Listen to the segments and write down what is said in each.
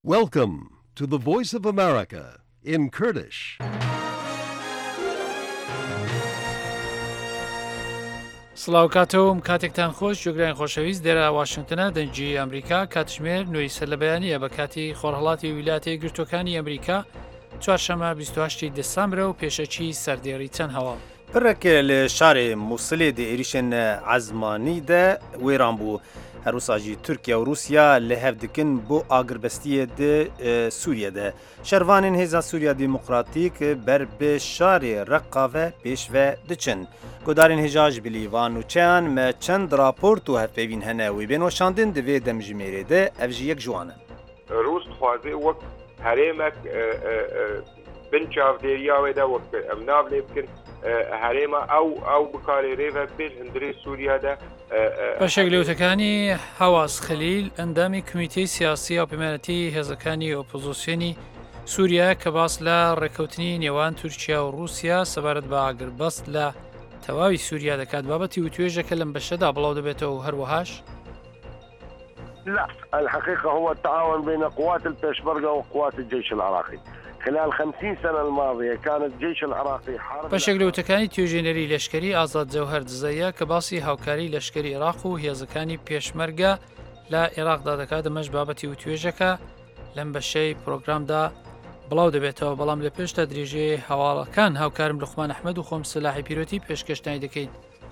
Welcome to the Voice of America in Kurdish. سڵاو کاتەوەم کاتێکتان خۆش جۆگران خۆشەویست دێرە واشنگتنە دەنجی ئەمریکا کاتژمێر نوێی سەر لە بەیانیە بە کاتی خۆرهەڵاتی ویلاتێ گرتوەکانی ئەمریکا چوارشەمە 28 دەسامبرە و پێشەچی سەردێڕی چەند هەواڵ پرێکێ لە شارێ مووسڵێ دە عێریشên عەزمانی de wêran bû herwisa jî Tirkiye û Rûsya li hev dikin bo agiribestiyê di Sûriye de. Şervanên Hêza Sûriya Demokratîk ber bi şarê Reqqa ve pêş ve diçin. Gudarên hêja ji bilîvan û çeyan me çend raport û hevpeyvîn hene wê bên weşandin di vê demjimêrê de ev jî yek ji wan in. Rûs dixwaze wek herêmek bin çavdêriya wê de wek em nav lê bikin herêma ew bikarê rêve pêş hindirê Sûriya de بەشێک لەوتەکانی هەواز خەلیل ئەندامی کمیتەی سیاسی ئاپێمانەتی هێزەکانی ئۆپۆزیسیۆنی سووریا کە باس لە ڕێکەوتنی نێوان تورکیا و رووسیا سەبارەت بە ئاگربەست لە تەواوی سووریا دەکات بابەتی وتوێژەکە لەم بەشەدا بڵاو دەبێتەوە و هەروەهاش لا الحقيقة هو التعاون بين قوات البيشمركة وقوات الجيش العراقي خلال 50 سنة الماضية كان الجيش العراقي حارب بەشێک لەوتەکانی توێژێنەری لەشکری ئازاد جەوهەر دزەیە کە باسی هاوکاری لەشکری عێراق و هێزەکانی پێشمەرگە لە عێراقدا دەکات دەمەش بابەتی وتوێژەکە لەم بەشەی پرۆگرامدا بڵاو دەبێتەوە بەڵام لە پێشتا درێژەیە هەواڵەکان هاوکارم لوقمان ئەحمەد و خۆم سلاحی پیرۆتی پێشکەشتانی دەکەین.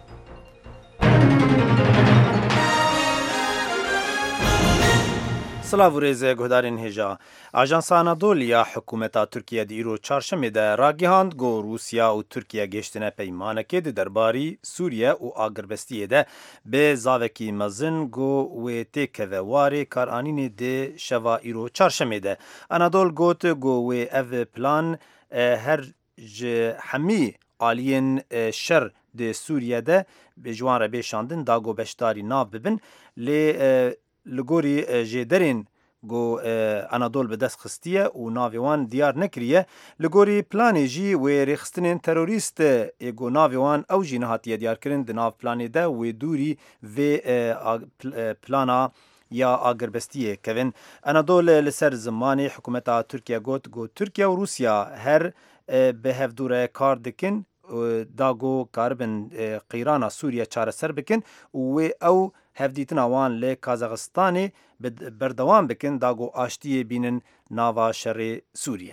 Silav û rêzê guhdarên hêja. Ajansa Anadoliya hikûmeta Tirkiye di îro çarşemê de ragihand got Rûsya û Tirkiye geştine peymanekê di derbarî Sûriye û agirbestiyê de bê zavekî mezin got wê tê keve warê karanînê di şeva îro çarşemê de. Anadol got wê ev plan her ji hemî aliyên şer di Sûriye de bi ji wan re bêşandin da got beşdarî nav bibin lê li gorî jêderên got Anadol bi dest xistiye û navê wan diyar nekiriye li gorî planê jî wê rêxistinên terorîst ê got navê wan ew jî nehatiye diyarkirin di nav planê de wê dûrî vê plana ya agirbestiyê kevin. Anadol li ser zimanê hikûmeta Tirkiye got Tirkiye û Rûsya her bi hevdûre kar dikin da got karibin qîrana Sûriye çareser bikin û wê ew hevdîtina wan lê Kazaxistanê berdewam bikin da got aştiyê bînin nava şerê Sûriye.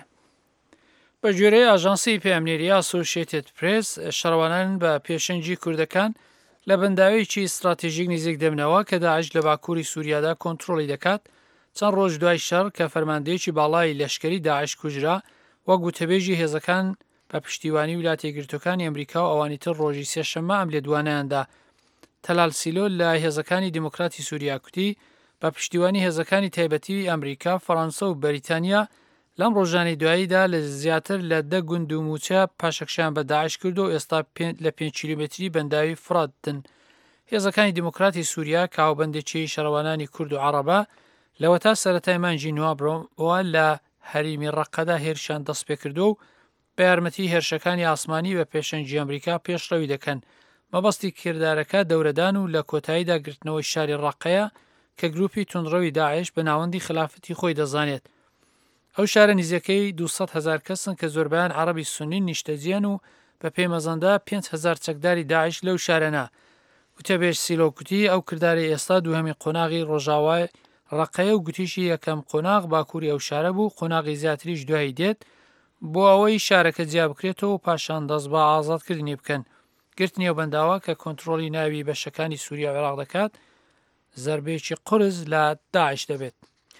بە گوێرەی ئاژانسی پێامنێریە ئەسۆشیێتد پرێس شەڕەوانان بە پێشەنجی کوردەکان لە بەنداوێکی استراتیژیک نزیک دەبنەوە کە داعش لە باکووری سووریادا کۆنتڕۆڵی دەکات چەند ڕۆژ دوای شەڕ کە فەرماندەیەکی باڵای لەشکری داعش کوژرا وەک وتەبێژی هێزەکان بە پشتیوانی ویلاتە یەکگرتووەکانی ئەمریکا و ئەوانی تر ڕۆژی سێشەممە ئەم لێدوانەیاندا تەلال سیلۆ لە هێزەکانی دیموکراتی سووریا کوتی بە پشتیوانی هێزەکانی تایبەتی ئەمریکا فەڕەنسا و بەریتانیا لەم ڕۆژانی دواییدا لە زیاتر لە 10 گوند و موچە پاشەکشیان بە داعش کرد و ئێستا لە 5 کیلومتری بەنداوی فراتن. هێزەکانی دیموکراتی سووریا کاوبەندێکی شەڕەوانانی کورد و عەرەبە لەوە تا سەرەتای مانجی نوابڕەوە لە هەریمی ڕەقەدا هێرشیان دەست پێ کردو و بە یارمەتی هێرشەکانی ئاسمانی بە پێشەنجی ئەمریکا پێشڕەوی دەکەن. مەبەستی کردارەکە دەورەدان و لە کۆتاییدا گرتنەوەی شاری ڕەقەیە کە گروپی توندڕەوی داعش بە ناوەندی خلافەتی خۆی دەزانێت. ئەو شارە نزیەکەی 200,000 کەسن کە زۆربیان عەرەبی سونی نیشتەجیان و بە پێمەزەندا 5,000 چەکداری داعش لەو شارەنا. وتەبێژ سیلۆ کوتی ئەو کرداری ئێستا دووهەمی قۆناغی ڕۆژاوای ڕەقەیە و گوتیشی یەکەم قۆناغ باکووری ئەو شارە بوو قۆناغی زیاتریش دوایی دێت بۆ ئەوەی شارەکە جیا بکرێتەوە و پاشان دەست بە ئازادکردنی بکەن. گرتنی ئەو بەنداوە کە کۆنتڕۆڵی ناوی بەشەکانی سووریا و عێراق دەکات زەربەیەکی قورس لە داعش دەبێت.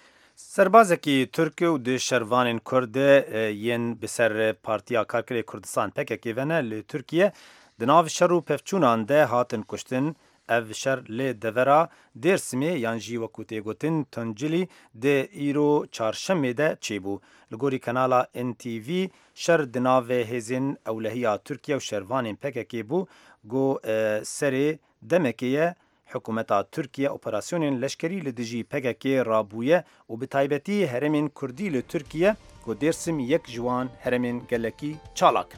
Serbazekî Türk û di şervanên Kurd yên bi ser Partiya Karkerê Kurdistan PKK vene li Tirkiye di nav şer û pevçûnan de hatin kuştin. Ev şer lê devera Dêrsimê yan jî wekû tê gotin Tuncilî di îro çarşemê de çêbû. Li gorî kanala NTV şer di navê hêzên ewlehiya Tirkiye û şervanên PKK bû got serê demekê ye hikûmeta Tirkiye operasyonên leşkerî li dijî PKK rabûye û bi taybetî herêmên Kurdî li Tirkiye got Dêrsim yek ji wan herêmên gelekî çalak.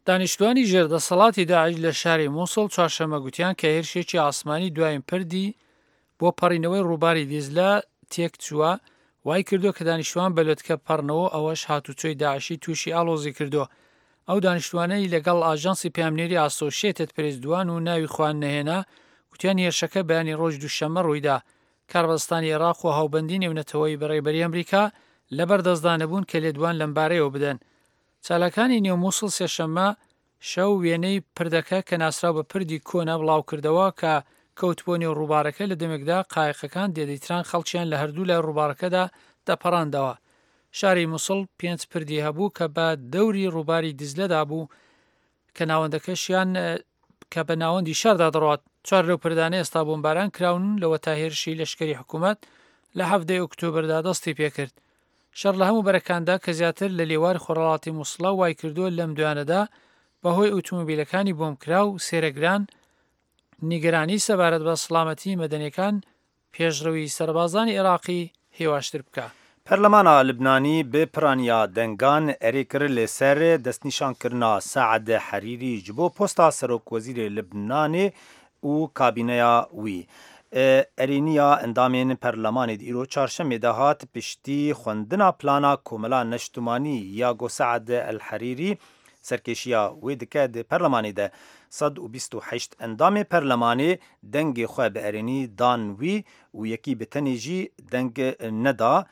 دانیشتوانی ژێردەسەڵاتی داعش لە شاری مووسڵ چوارشەممە گوتیان کە هێرشێکی ئاسمانی دوایین پردی بۆ پەڕینەوەی ڕووباری دیزلا تێک چووە وای کردو کە دانیشتوان بەلوتکە پەڕنەوە ئەوەش هاتوچۆی داعشی تووشی ئالۆزی کردو. ئەو دانیشتوانەی لەگەڵ ئاژانسی پامنێری ئاسۆشیێتت پرێزدوان و ناوی خوان نەهێنا گوتیان هێرشەکە بەیانی ڕۆژ دووشەممە ڕوویدا. کاربەستانی عێراق و هاوبەندی نێونەتەوەی بەڕێبەری ئەمریکا لەبەر دەستدانەبوون کە لێدوان لەمبارەیەوە بدەن. چالاکانی نێو مووسڵ سێشەممە شەو وێنەی پردەکە کە ناسرا بە پردی کۆنا بڵاو کردەوە کە کەوتبوو نێو ڕووبارەکە لە دەمێکدا قایقەکان دێدەیتران خەڵکیان لە هەردوو لای ڕووبارەکەدا دەپەڕاندەوە. شاری مووسڵ 5 پردی هەبوو کە بە دەوری ڕووباری دیزلەدا بوو کە ناوەندەکەشیان کە بە ناوەندی شاردا دەڕات. 4 لەو پردانە ئێستا بۆمباران کراون لەوە تا هێرشی لەشکری حکوومەت لە 7 ئۆکتۆبردا دەستی پێکرد. شەڕ لە هەموو بەرەکاندا کە زیاتر لە لێواری خۆڕەڵاتی مووسڵە وای کردووە لەم دوانەدا بەهۆی ئۆتۆمۆبیلەکانی بۆمکرا و سێرەگران نیگەرانی سەبارەت بە سڵامەتی مەدەنیەکان پێشڕەوی سەربازانی عێراقی هێواشتر بکە. پەرلەمانە لبنانی بێ پرانیا دەنگان ئەرێ کرد لەسەر دەستنیشانکردنا سەعەد حەریری ji بۆ پۆستا سەرۆکوەزیرê Libnanê û kabîneya wî. Erêniya endamên Perlemanê di îro çarşemê de hat piştî xwendina plana Komela Neştimanî ya got Saad El Herîrî serkêşiya wê dike di Perlemanê de 128 endamê Perlemanê dengê xwe bi erênî dan wî û yekî bi tenê jî deng neda.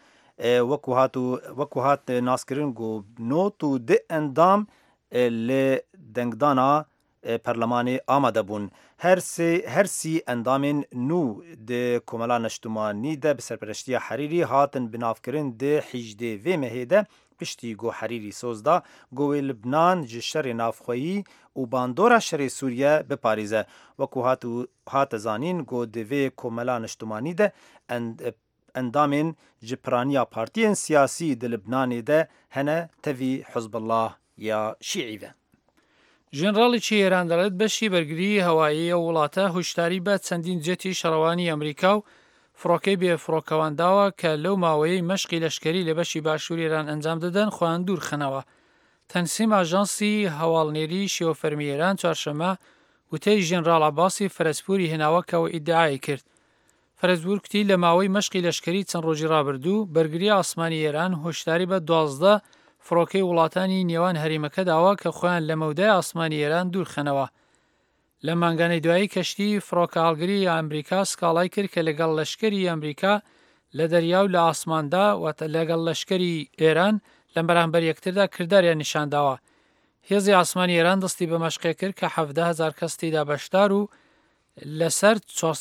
وەکو هات ناسکردن got not û di endam lê dengdana Perlemanê amade bûn. Her sî endamên nû di Komela Neştimanî de bi serpereştiya Herîrî hatin binavkirin di 18 vê mehê de piştî got Herîrî sozda got wê Libnan ji şerê navxweyî û bandora şerê Sûriye biparêze. Wekû hate zanîn got di vê Komela Neştimanî de endamên ji piraniya partiyên siyasî di Libnanê de hene tevî Hizbullah ya Şîî ve. ژێنراڵێکی ئێران دەڵێت بەشی بەرگری هەواییە وڵاتە هوشداری بە چەندین جێتی شەڕەوانی ئەمریکا و فڕۆکەی بێفڕۆکەوەنداوە کە لەو ماوەیەی مەشقی لەشکری لە بەشی باشووری ئێران ئەنجام دەدەن خۆیان دوور خەنەوە. تەنسیم ئاژانسی هەواڵنێری شێوەفەرمی ئێران چوارشەممە وتەی ژێنراڵ عەباسی فەرەسپووری هێناوەکەوە ئیدعای کرد. فەرەسپوور کوتی لە ماوەی مەشقی لەشکری چەند ڕۆژی ڕابردوو بەرگری ئاسمانی ئێران هۆشداری بە 12 فڕۆکەی وڵاتانی نێوان هەریمەکە داوا کە خۆیان لە مەودای ئاسمانی ئێران دوور خەنەوە. لە مانگانەی دوایی کەشتی فڕۆکە هەڵگری ئەمریکا سکاڵای کرد کە لەگەڵ لەشکری ئەمریکا لە دەریا و لە ئاسماندا واتە لەگەڵ لەشکری ئێران لە بەرامبەر یەکتردا کرداریان نیشانداوە. هێزی ئاسمانی ئێران دەستی بە مەشقێ کرد کە 17,000 کەس تێدا بەشدار و لەسەر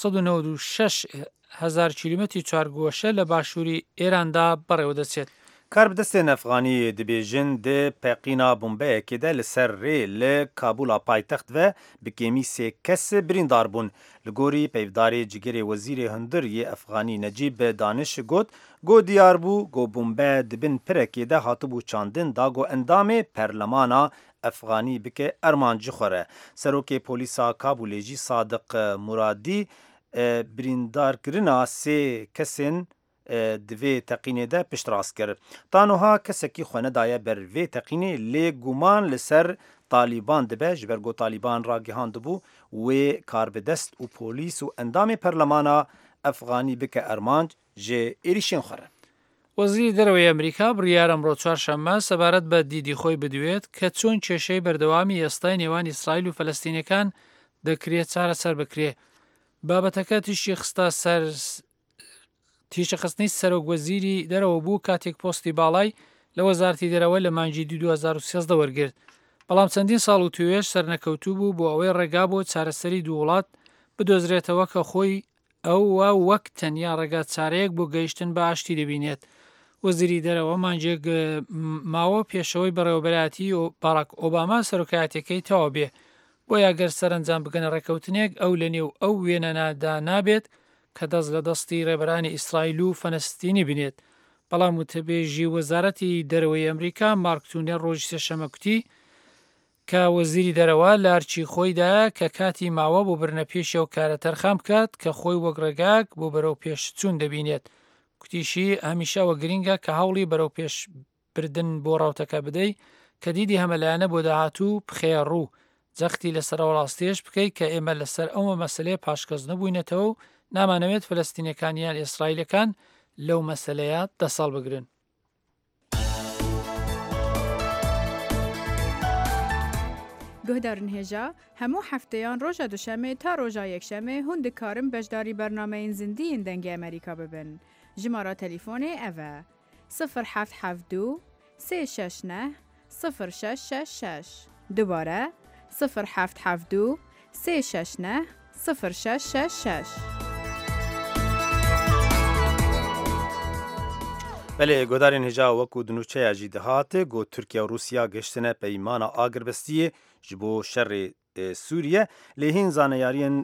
496,000 کیلومتری چوارگۆشە لە باشووری ئێراندا بەڕێوە دەچێت. کاربدەستێن ئەفغانی دەبێژن دێ پەقینا بۆمبەیەکێدا لەسەر ڕێ لە کابولا پایتەخت ve bi kêmî sê kes birîndar bûn. Li gorî peyvdarê cigerê wezîrê hundir yê Efxanî Necîb Daniş got diyar bû got bombe dibin pirekê de hatibû çandin da got endamê Perlemana Efxanî bike ermancî xwe re. Serokê polîsa Kabulê jî Sadiq Muradî birîndarkirina sê kesên divê teqînê de piştrast kir. Tanoha kesekî xwe nedaye ber vê teqînê lê guman li ser Talîban dibe ji ber got Talîban ragihand bû wê karbidest û polîs û endamê Perlemana Efxanî bike ermanc ji êrişên xwe re. وەزیری دەرەوەی ئەمریکا بڕیار ئەمڕۆ چوارشەممە سەبارەت بە دیدی خۆی بدوێت کە چۆن کێشەی بەردەوامی ئێستای نێوان ئیسرائیل و فەلەستینیەکان دەکرێت چارەسەر بکرێ. بابەتەکە تیشی خستە سەر تیشەخستنی سەرۆکوەزیری دەرەوە بوو کاتێک پۆستی باڵای لە وەزارەتی دەرەوە لە مانگی 2013 وەرگرت. بەڵام چەندین ساڵ و توێش سەرنەکەوتوو بوو بۆ ئەوەی ڕێگا بۆ چارەسەری دوو وڵات بدۆزرێتەوە کە خۆی ئەوە وەک تەنیا ڕێگا چارەیەک بۆ گەیشتن بە ئاشتی دەبینێت. وەزیری دەرەوە مانجێک ماوە پێشەوەی بەڕێوەبەراتی و باراک ئۆباما سەرۆکایەتەکەی تەواو بێ بۆ یاگەر سەرنجام بگەنە ڕێکەوتنێک ئەو لە نێو ئەو وێنەنادا نابێت کە دەست لە دەستی ڕێبەرانی ئیسرائیل و فەلەستینی بنێت. بەڵام وتەبێژی وەزارەتی دەرەوەی ئەمریکا مارک تونێ ڕۆژی سێشەممە کوتی کە وەزیری دەرەوە لە ئەرچی خۆیدایە کە کاتی ماوە بۆ برنەپێشە و کارە تەرخام بکات کە خۆی وەک ڕێگاک بۆ بەرەو پێش چوون دەبینێت. کوتیشی هەمیشەوە گرینگە کە هەوڵی بەرەو پێش بردن بۆ ڕاوتەکە بدەی کە دیدی هەمەلایەنە بۆ داهاتوو بخێڕوو جەختی لەسەر ڕاستێش بکەیت کە ئێمە لەسەر ئەوە مەسلەیە پاشکەس نەبووینەتەوە و نامانەوێت فەلەستینیەکانیان ئیسرائیلەکان لەو مەسلەیە دەسەڵ بگرن. گهدارن هێژا هەموو هەفتەیان ڕۆژە دوشەمێ تا ڕۆژە یەکشەمێ هون دikarin بەشداری بەرنامەین زیندیین دەنگی ئەمریکا ببن. ژمارە تەلیفۆنێ ئەڤە 0772 369 0666 دوبارە 0772 369 0666. بله گودارین هجا وکو دنوچه جی دهاته گو ترکیه و روسیا گشتنه پیمان آگربستیه جبو شر سوریه لهین زانیارین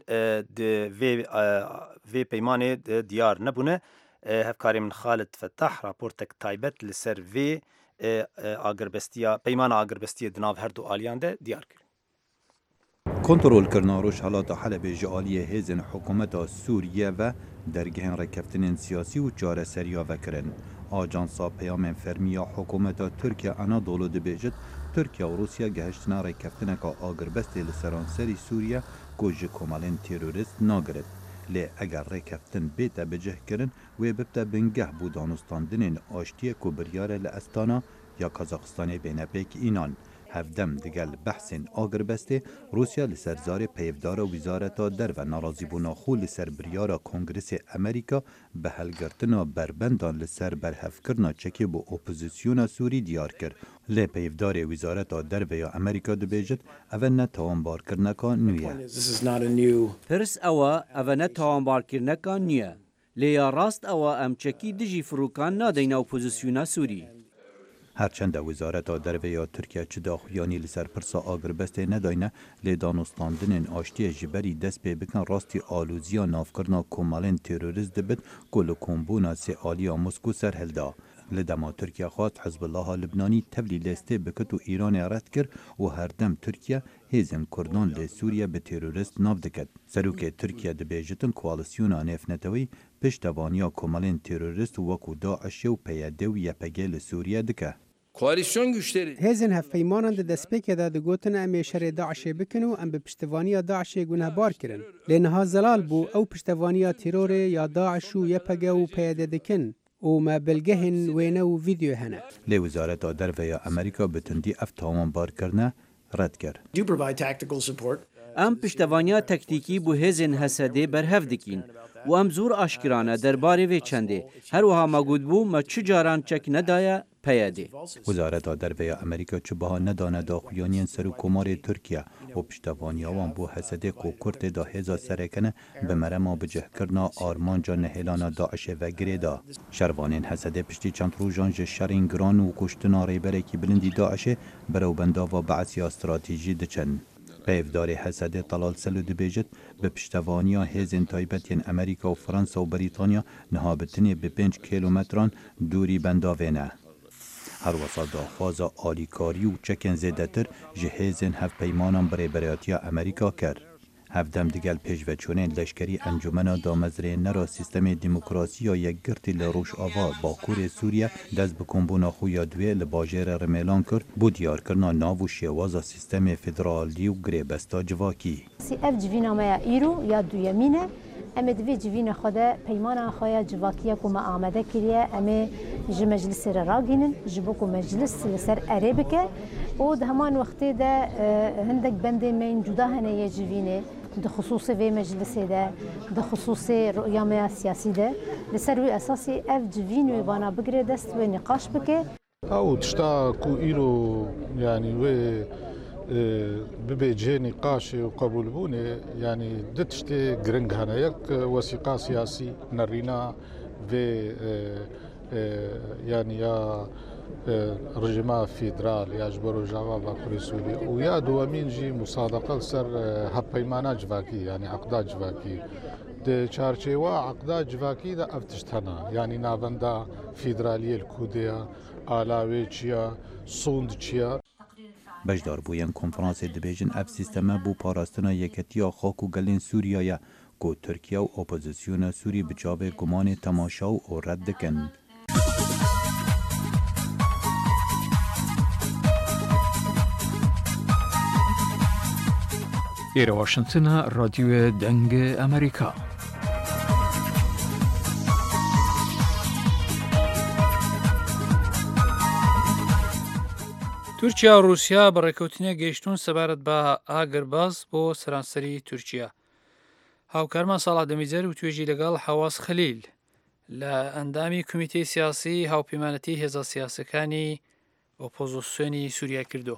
وی پیمان دیار نبونه هفکاری من خالد فتح راپورتک تایبت لسر وی آگربستیا پیمان آگربستیه دناو هر دو آلیان ده دیار کرد. کنترل کردن روشحالات حلب جعالی هزن حکومت سوریه و درگهن رکفتن سیاسی و چاره سریا وکرن. آجانسا پیام فرمیا حکومت ترکیه انادولو دبیجد ترکیه و روسیا گهشتنا رکفتن که آگربستی لسرانسری سوریه گوش کمالین تیروریست ناگرد. لی اگر رکفتن بیتا بجه کرن و ببتا بنگه بودانستاندن آشتی که بریاره لأستانا یا کازاخستان بین پیک اینان. هفدم دگل بحثین آگربسته روسیا لسرزار پیفدار وزارت در و ناراضی بونا خو لسر بریارا کنگرس امریکا به هلگرتنا بربندان لسر برهف کرنا چکی با اپوزیسیون سوری دیار کرد. لی پیفدار وزارت در و یا امریکا دو بیجد اول نتوانبار کرنکا نویه. پرس اول نتوانبار کرنکا نویه. لی راست ام چکی دجی فروکان نادین اپوزیسیون سوری. هرچند وزارت در یا ترکیه چه داخویانی لسر پرسا آگربسته نداینه لی دانستاندن آشتی جبری دست پی بکن راستی آلوزیا نافکرنا کمالین تروریست دبت گل کمبونا سی آلیا مسکو سر هلدا. لدما ترکیه خواست حزب الله لبنانی تبلی لسته بکت و ایران رد کرد و هر دم ترکیه هیزن کردان لی سوریه به تروریست ناف دکد. سروک ترکیه دبیجتن کوالسیونا نفنتوی پشتوانیا کمالین تروریست وکو داعش و پیاده و یپگه لسوریه دکه. Koalisyon güçleri hezin hevpeymanan de destpêkê de digotin em ê şerê Daişê bikin û em bi piştevaniya Daişê gunehbar kirin. Lê niha zelal bû ew piştevaniya terorê ya Daeş û YPG û PYD dikin û me bilgehên wêne û vîdeo hene. Lê Wizareta Derve ya Amerîka bi tundî ev tawanbarkirine red kir. ام پشتوانیا تکتیکی بو هزین حسده برهف دکین و ام زور آشکرانه درباره وی چنده هر وها مگود بو ما چه جاران چک ندایا پیاده. وزارت دربه امریکا چه بها ندانه داخویانین سر و کمار ترکیه و پشتوانی آوان بو حسده کو کرد دا هزا سرکنه به مرما بجه کرنا آرمان جا نهلان داعش و گریدا. شروانین حسده پشتی چند روزان شرین گران و کشتنا ریبره کی بلندی داعش برو بندا و بعثی استراتژی دچن. پیفدار حسده طلال سلو دبیجت به پشتوانیا هزین تایبتین امریکا و فرانسه و بریتانیا نهابتنی به 5 کیلومتران دوری بنداوینه. هر وسط داخوازا آلیکاری و چکن زیدتر جهیزن هف پیمانان برای برایاتیا امریکا کرد. هفدم دیگل پیش و چونین لشکری انجمنا دامزره نرا سیستم دموکراسی یا یک گرتی لروش آوا باکور سوریه دست بکنبونا خویا دوی لباجر رمیلان کرد بود دیار کرنا ناو و شیوازا سیستم فدرالی و گریبستا جواکی. سی اف جوینا میا ایرو یا دویمینه امید وی جوین خدا پیمان خواهی جواکیه که ما آمده کریه امی جه مجلس راگینن جبو که مجلس لسر عربکه و ده همان وقتی ده هندک بنده من جدا هنه یه جوینه ده خصوص وی مجلس ده خصوص رؤیه سیاسی ده لسر وی اساسی اف جوین وی بانا بگره دست و نقاش بکه او تشتا کو ایرو یعنی وی ببيجي نقاش وقبول بونه يعني دتشتي جرنج هنا يك وثيقة سياسي نرينا في يعني يا رجما فيدرال يا جبرو جاوا باكوري سوري ويا دوامين جي مصادقة لسر هبيمانا جواكي يعني عقدات جواكي ده چارچێوە عقدا جواکی دا افتشتنا يعني نابندا فيدرالية الكودية آلاوي چيا سوند چيا بجدار بوین کنفرانس دبیجن اف سیستما بو پاراستنا یکتیا خاک و گلین سوریه کو ترکیه و اپوزیسیون سوری بجاب گمان تماشا و رد کن. إيرا واشنطن راديو دنگ أمريكا. تورکیا و رووسیا بەڕێکەوتنیە گەیشتون سەبارەت بە ئاگرباز بۆ سەرانسەری تورکیا. هاوکارمان ساڵات دەمیجەر و توێژی لەگەڵ حەواس خەلیل لە ئەندامی کمیتەی سیاسی هاوپەیمانەتی هێزە سیاسەکانی ئۆپۆزیسیۆنی سووریا کردو.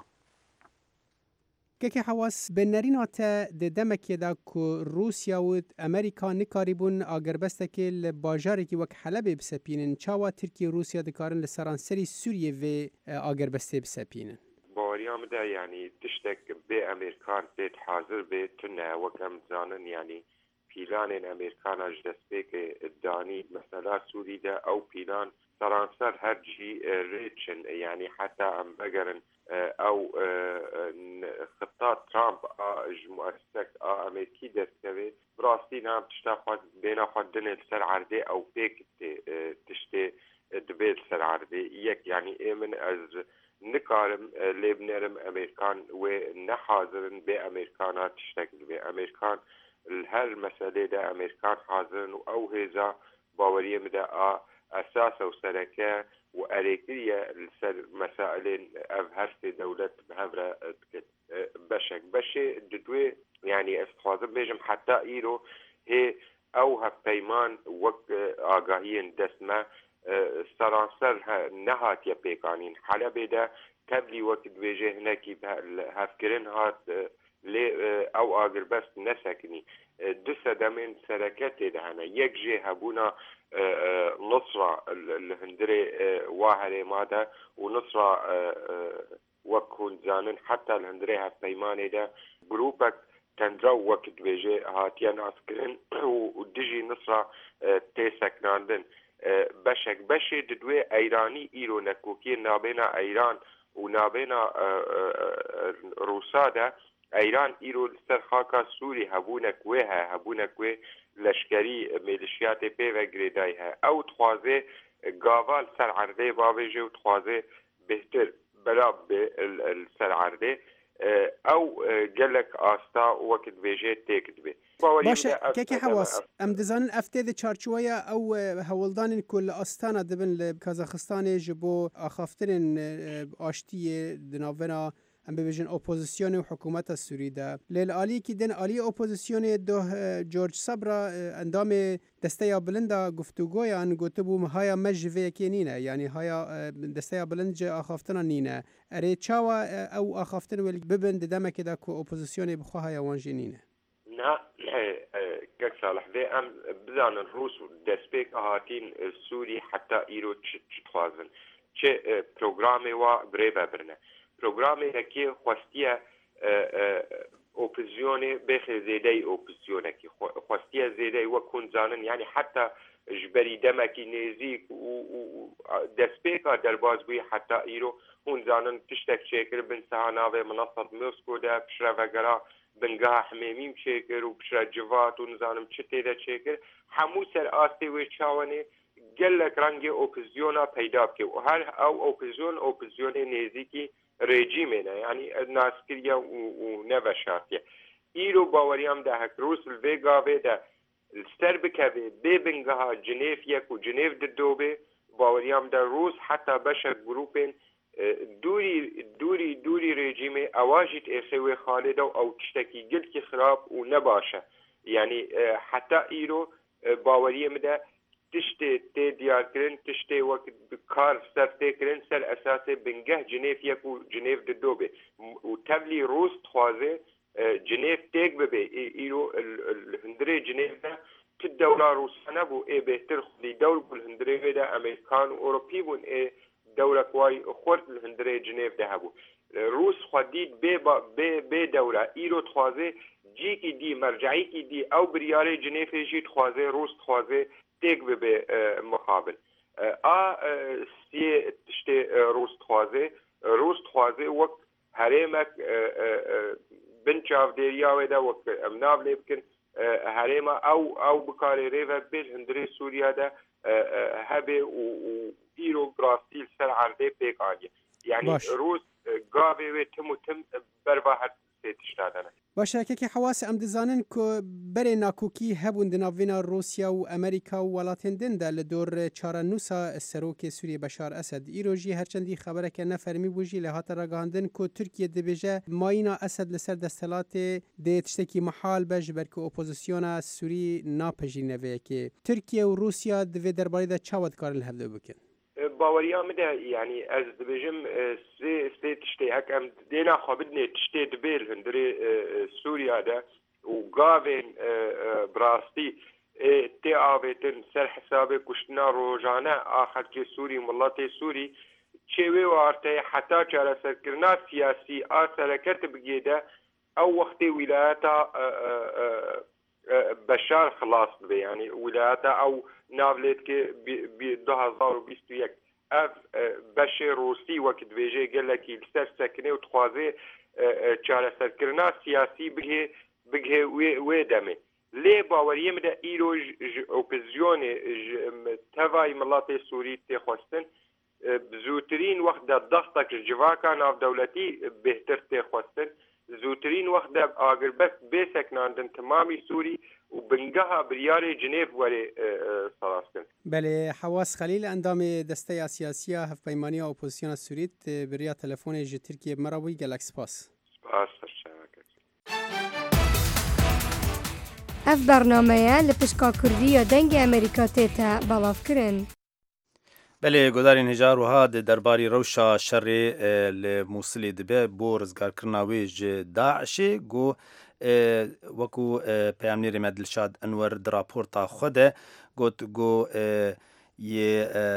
کەکی حواس بنەریناتە د دەمەکێدا کو رووسیا و ئەمریکا نکاریبوون ئاگربەستێکی لە باژارێکی وەک حەلەبێ بسەپینن چاوا تورکیا و رووسیا دەکارن لە سەرانسەری سووریە vê ئاگربەستێ بسەپینن. باوەریامدا ینی تشتێک بێ ئەمریکان بێت حاضر بێت تونە وەکەم زانن ینی پیلانên ئەمریکانە ji destpêkê danî mesela Sûrî de ew pîlan seranser her cî rêçin yanî heta em vegerin ew xita Trump ji muessesek a Amerîkî destkevê bi rastî nam tişta xwe bêhna xwe dinê li ser erdê ew pêk tiştê dibe li ser erdê yek yanî ê min ez nikarim lê binerim Amerîkan wê nehazirin bê Amerîkana tiştek dibe Amerîkan her meselede Amerikan hazirin û ew hêza baweriyê min de a esas û sereke û erêkiriye li ser mesailên ev her sê dewlet bi hev re dikin. Beşê di duê yanî ez dixwazim bêjim heta îro hê ew hevpeyman wek agahiyên dest me seranser nehatiye pêkanîn. Helebê de teblî wek dibêje hinekî hevkirin hat lê ew agirbest nesekinî. Du sedemên sereke tê de hene. Yek jê hebûna Nusra li hundirê wa herêma de û Nusra wek hûn zanin heta li hundirê hevpeymanê de grûpek tendraw wek dibêje hatiye naskirin û dijî Nusra tê seknandin. Beşê di duê Eyranî îro nekokiyê nabêna Eyran û nabêna Rûsa de Eyran îro li ser xaka Sûrî hebûnek wê he hebûnek wê leşkerî mêlişiyatê pê vegirê day he ew dixwaze gava li ser erdê bavêje û dixwaze bêhtir belav bê li ser erdê ew gelek asta wek dibêje têk dibe. باشە کەکی حواس ئەم دەزانن ئەفتێ دە چارچووەیە ئەو هەوڵدانین کو لە ئاستانە دەبن لە کازاخستانê ji بۆ ئاخافتنên ئاشتiyê di navbera em bibêjin opozîsyonê û hikûmeta Sûrî de lê li aliyekî din aliyê opozîsyonê doh George Sabra endamê desteya bilind a guftûgoyan gotibû haya me ji vê yekê nîne yanî haya desteya bilind ji axaftina nîne erê çawa ew axaftin welî bibin di demekê de ku opozîsyonê bixwe haya wan jî nîne. Gek salih vê em bizanin Rûs destpêk hatîn Sûrî heta îro çi dixwazin çi programê wa birêve birine. Programê hekê xwestiye opozîsyonê bêxê zêdeyî opozîsyonekî xwestiye zêdeyî wek hûn zanin yanî heta ji berî demekî nêzik û destpêka derbasbûyî heta îro hûn zanin tiştek çêkir bin seha navê minasat Moskô de pişrevegera bingeha himêmîm çêkir û pişre civat û nizanim çi tê de çêkir hemû ser astê wê çawanê gelek rengê opozîsyona peyda bike û her ew opozîsyonê nêzîkî rejimê ne yanî naskiriye û neveşartiye. Îro baweriyam de hek Rûs li vê gavê de li ser bikeve bê bingeha Cinêv yek û Cinêv didobe baweriyam de Rûs heta beşek grûpên dûrî rejimê ewa jî êxê wê xalê de ew tiştekî gilkî xirab û nebaş e. Yanî heta îro baweriyê min de tiştê tê diyarkirin tiştê wek kar ser têkirin ser esasê bingeh Cinêv yek û Cinêv didobe û tevlî Rûs dixwaze Cinêv têk bibe îro hundirê Cinêv de ti dewla Rûsa nebû ê bêhtir xwedî dewr bû li hundirê wê de Amerîkan û Ewropî bûn ê dewlek wayî xurt li hundirê Cinêv de hebû. Rûs xwe dît bê dewra îro dixwaze cîkî dî merceîkî dî ew biryarê Cinêvê jî dixwaze Rûs dixwaze têk bibe muxabil. A siyê tiştê Rûs dixwaze wek herêmek bin çavdêriya wê de wek em nav lê bikin herêma ew bikarê rêvek bê li hundirê Sûriya de hebe û îro rastî li ser erdê pêk aniye. Yani Rûs gavê wê tim û tim berva her sê tişta dene. باشەکەکی حواس ئەم دەزانن کە بەرێ ناکۆکی هەبوون دناڤێنە رووسیا و ئەمریکا و وڵاتên دندا لە دۆر چارەنووسا سەرۆکێ سووریە بەشار ئەسەد ئیرۆژی هەرچەندی خەبەرەکە نەفەرمی بووژی لە هاتە ڕاگەاندن کۆ تورکیە دەبێژە ماینا ئەسەد لەسەر دەستەڵاتێ دێ تشتێکی مەحال بە ji ber ku opozisyona Sûrî napejîneveyekê Tirkiye û Rûsya divê derbarê de çawa dikarin li hevdê bikin باوەریya min de yani ez dibêjim sê tiştê hek em dê naxwebidinê tiştê dibê li hundirê Sûriya de û gavên birastî tê avêtin ser hesabê kuştina rojane a xelkê Sûrî miletê Sûrî çêwê warteye heta çareserkirina siyasî a sereketê bigê de ew wextê wîlayeta Beşar xilas dibe yani wilayeta ew navlêtkê 2021 ev beşê Rûsî wekî dibêje gelekî li ser sekinê û dixwaze çareserkirina siyasî bigê wê demê lê baweriyê min de îro ji opozisyonê ji tevayî miletê Sûrî tê xwestin bi zûtirîn wext de dextek ji civaka navdewletî bêhtir tê xwestin زووترین وەخت دە ئاگربەست بێسەکناندن تمامی سووری و بنگەها بریارێ جنێڤ وەرێ سەڕاستن بەێ حواس خەلیل ئەندامێ دەستەی سیاسیە هەفپەیمانیا ئۆپۆزیسیۆنە سووریت بریا تەلەفۆنێ ji Tirkiye مەرەبووی gelek spas. Ev bernameye li pişka Kurdiya dengê Amerîka tê te belavkirin. بله گودارین هجار وها د درباری روشا شر ل موصلی دبه بو رزگارکرنا ویج داعش گو وکو پیامنیر مدلشاد انور در راپورتا خوده گوت گو ی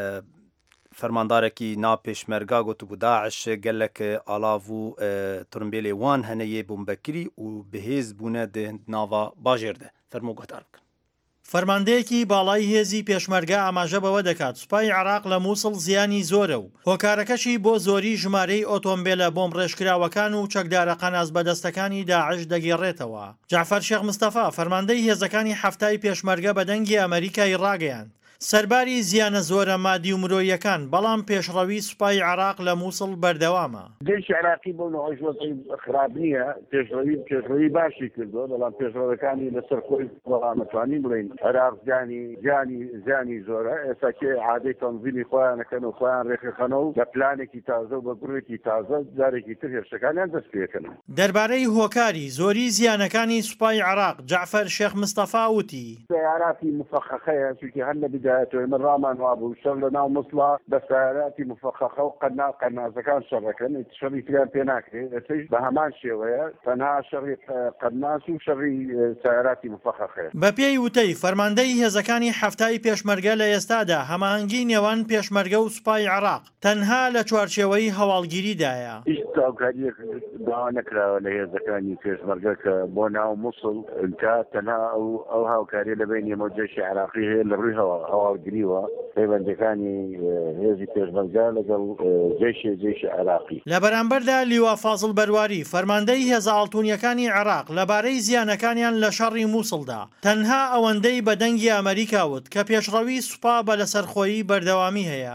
فرماندارکی نا پیشمرگا گوت بو داعش گلک الاو ترمبیلی وان هنه ی بومبکری و بهز بونه د ناوا باجرده فرمو گوتار بکن فەرماندەیەکی باڵای هێزی پێشمەرگە ئاماژە بەوە دەکات سوپای عێراق لە مووسڵ زیانی زۆرە و هۆکارەکەشی بۆ زۆری ژمارەی ئۆتۆمبیلە بۆم ڕێژکراوەکان و چەکدارە قەناز بەدەستەکانی داعش دەگێڕێتەوە. جعفەر شێخ مستەفا فەرماندەی هێزەکانی هەفتای پێشمەرگە بە دەنگی ئەمریکای ڕاگەیاند سەرباری زیانە زۆرە مادی و مرۆیەکان بەڵام پێشڕەوی سوپای عێراق لە مووسڵ بەردەوامە. جێشی عێراقی بۆ نەوەژوەی خراپ نییە پێشڕەوی باشی کردو بەڵام پێشڕەوەکانی لەسەر خۆی وەڵامەتوانی بڵین عێراق زیانی زۆرە ئێستا کێ عادەی تەنزیمی خۆیانەکەن و خۆیان ڕێخەخەنە و لە پلانێکی تازە و بە گوڕێکی تازە جارێکی تر هێرشەکانیان دەست پێکەن. دەربارەی هۆکاری زۆری زیانەکانی سوپای عێراق جعفەر شێخ مستەفا وتی سیاراتی مفەخەخەیە چونکە هەر لە من رامان وابوو شەڕ لە ناو مووسڵا بە سیاراتی مفەخەخە و قەنازەکان شەڕەکەن شەڕی تریان پێ ناکرێت ئەتەش بە هەمان شێوەیە تەنها شەڕی قەناس و شەڕی سیاراتی مفەخەخەیە. بە پێی وتەی فەرماندەی هێزەکانی هەفتای پێشمەرگە لە ئێستادا هەماهەنگی نێوان پێشمەرگە و سوپای عێراق تەنها لە چوارچێوەی هەواڵگیریدایە. هیچ تاوکاریەک داوا نەکراوە لە هێزەکانی پێشمەرگە کە بۆ ناو مووسڵ تا تەنها ئەو هاوکاریە لە بینی مۆجێشی عێراقی هەیە لە ڕووی هەواڵگریوە پەیوەندەکانی هێزی پێشمەرگە لەگەڵ جێشی عێراقی. لە بەرامبەردا لیوا فازڵ بەرواری فەرماندەی هێزە ئاڵتوونیەکانی عێراق لەبارەی زیانەکانیان لە شەڕی مووسڵدا تەنها ئەوەندەی بە دەنگی ئەمریکا وت کە پێشڕەوی سوپا بە لەسەرخۆیی بەردەوامی هەیە.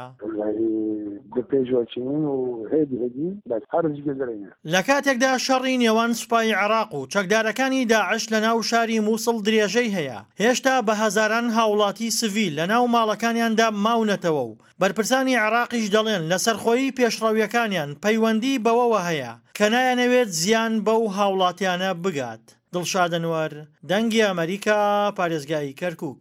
لە کاتێکدا شەڕی نێوان سوپای عێراق و چەکدارەکانی داعش لە ناو شاری مووسڵ درێژەی هەیە هێشتا بە هەزاران هاوڵاتی سڤیل لە ناو ماڵەکانیاندا ماونەتەوە و بەرپرسانی عێراقیش دەڵێن لە سەرخۆیی پێشڕەویەکانیان پەیوەندی بەوەوە هەیە کە نایەنەوێت زیان بەو هاوڵاتیانە بگات. دڵشادنوەر دەنگی ئەمریکا پارێزگای کەرکووک.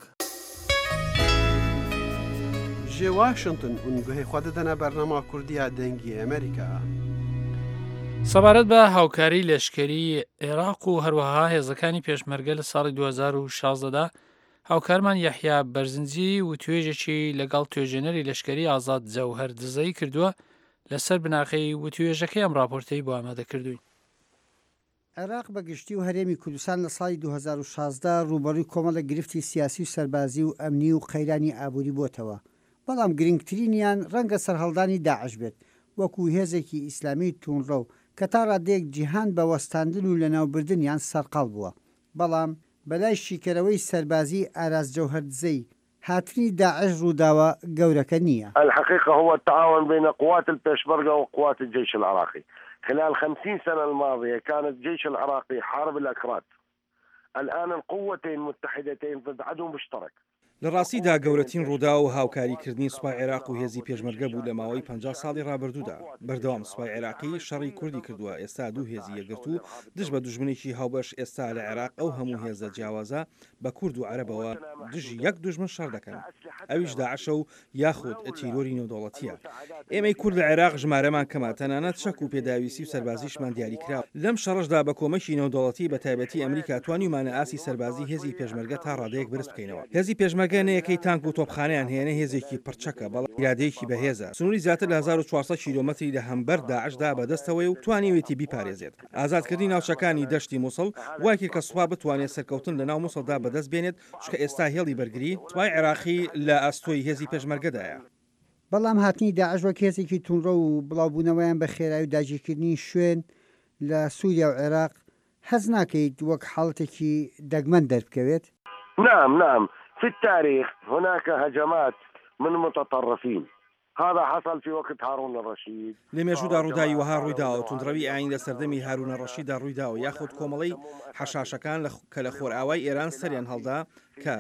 جێ واشنگتن ئونگوهی خوا دەدەنە بەرنامە کوردیا دەنگی ئەمریکا. سەبارەت بە هاوکاری لەشکری عێراق و هەروەها هێزەکانی پێشمەرگە لە ساڵی 2016دا هاوکارمان یەحیا بەرزنجی و توێژێکی لەگەڵ توێژێنەری لەشکری ئازاد جەوهەر دزەی کردووە لەسەر بناغی و توێژەکەی ئەم راپۆرتەی بۆ ئامادەکردووین. عێراق بەگشتی و هەرێمی کوردستان لە ساڵی 2016 ڕوبەڕووی کۆمەڵە گرفتی سیاسی و سەربازی و ئەمنی و قەیرانی ئابووری بۆتەوە. بەڵام گرنگترینیان ڕەنگە سەرهەڵدانی داعش بێت وەکو هێزێکی ئیسلامی تونڕە و کە تا ڕادەیەک جیهان بە وەستاندن و لەناوبردنیان سەرقەڵ بووە. بەڵام بەلای شیکەرەوەی سەربازی ئاراز جەوهەردزەی هاتنی داعش ڕووداوە گەورەکە نییە. الحقيقة هو التعاون بين قوات البيشمركة وقوات الجيش العراقي. خلال 50 سنة الماضية كان الجيش العراقي يحارب الأكراد. الآن القوتين متحدتين ضد عدو مشترك. لە ڕاستیدا گەورەترین ڕوودا و هاوکاریکردنی سوپای عێراق و هێزی پێشمەرگە بوو لە ماوەی 50 ساڵی ڕابردوودا. بەردەوام سوپای عێراقی شەڕی کوردی کردووە. ئێستا دوو هێزی یەکگرت و دژ بە دوژمنێکی هاوبەش ئێستا لە عێراق ئەو هەموو هێزە جیاوازە بە کورد و عەرەبەوە دژی یەک دوژمن شەڕ دەکەن. ئەویش داعشە و یاخود تیرۆری نێودەوڵەتیە. ئێمەی کورد لە عێراق ژمارەمان کەمە، تەنانەت شەک و پێداویستی و سەربازیشمان دیاریکراوە. لەم شەڕەشدا بە کۆمەکی نێودەوڵەتی بە تایبەتی ئەمریکا توانیمانە ئاسی سەربازی هێزی پێشمەرگە تا ڕادەیەک برس بکەینەوە. هێزی پێشمەرگە نەیەکەی تانک و تۆپخانەیان هێنە هێزێکی پرچەکە بەڵام ئیرادەیەکی بەهێزە. سنووری زیاتر لە 1400 کیلۆمەتری لە هەمبەر داعشدا بەدەستەوەی و توانیوێتی بیپارێزێت. ئازادکردنی ناوچەکانی دەشتی مووسڵ وایکی کە سوپا بتوانێت سەرکەوتن لە ناو مووسڵدا بەدەست بێنێت چکە ئێستا هێڵی بەرگری سوپای عێراقی لە ئەستۆی هێزی پێشمەرگەدایە. بەڵام هاتنی داعش وەک هێزێکی توونڕە و بڵاوبوونەوەیان بە خێرایی و داگیرکردنی شوێن لە سووریا و عێراق حەز ناکەیت وەک حاڵەتێکی دەگمەن دەربکەوێت؟ نعم في التاريخ هناك هجمات من متطرفين. هذا حصل في وقت هارون الرشيد. لە مێژوودا ڕووداوی وەها ڕوویداوە و توندڕەوی ئاین لە سەردەمی هارونە ڕەشیددا ڕوویداوە یاخود کۆمەڵی حەشاشەکان کە لە خۆرئاوای ئێران سەریان هەڵدا کە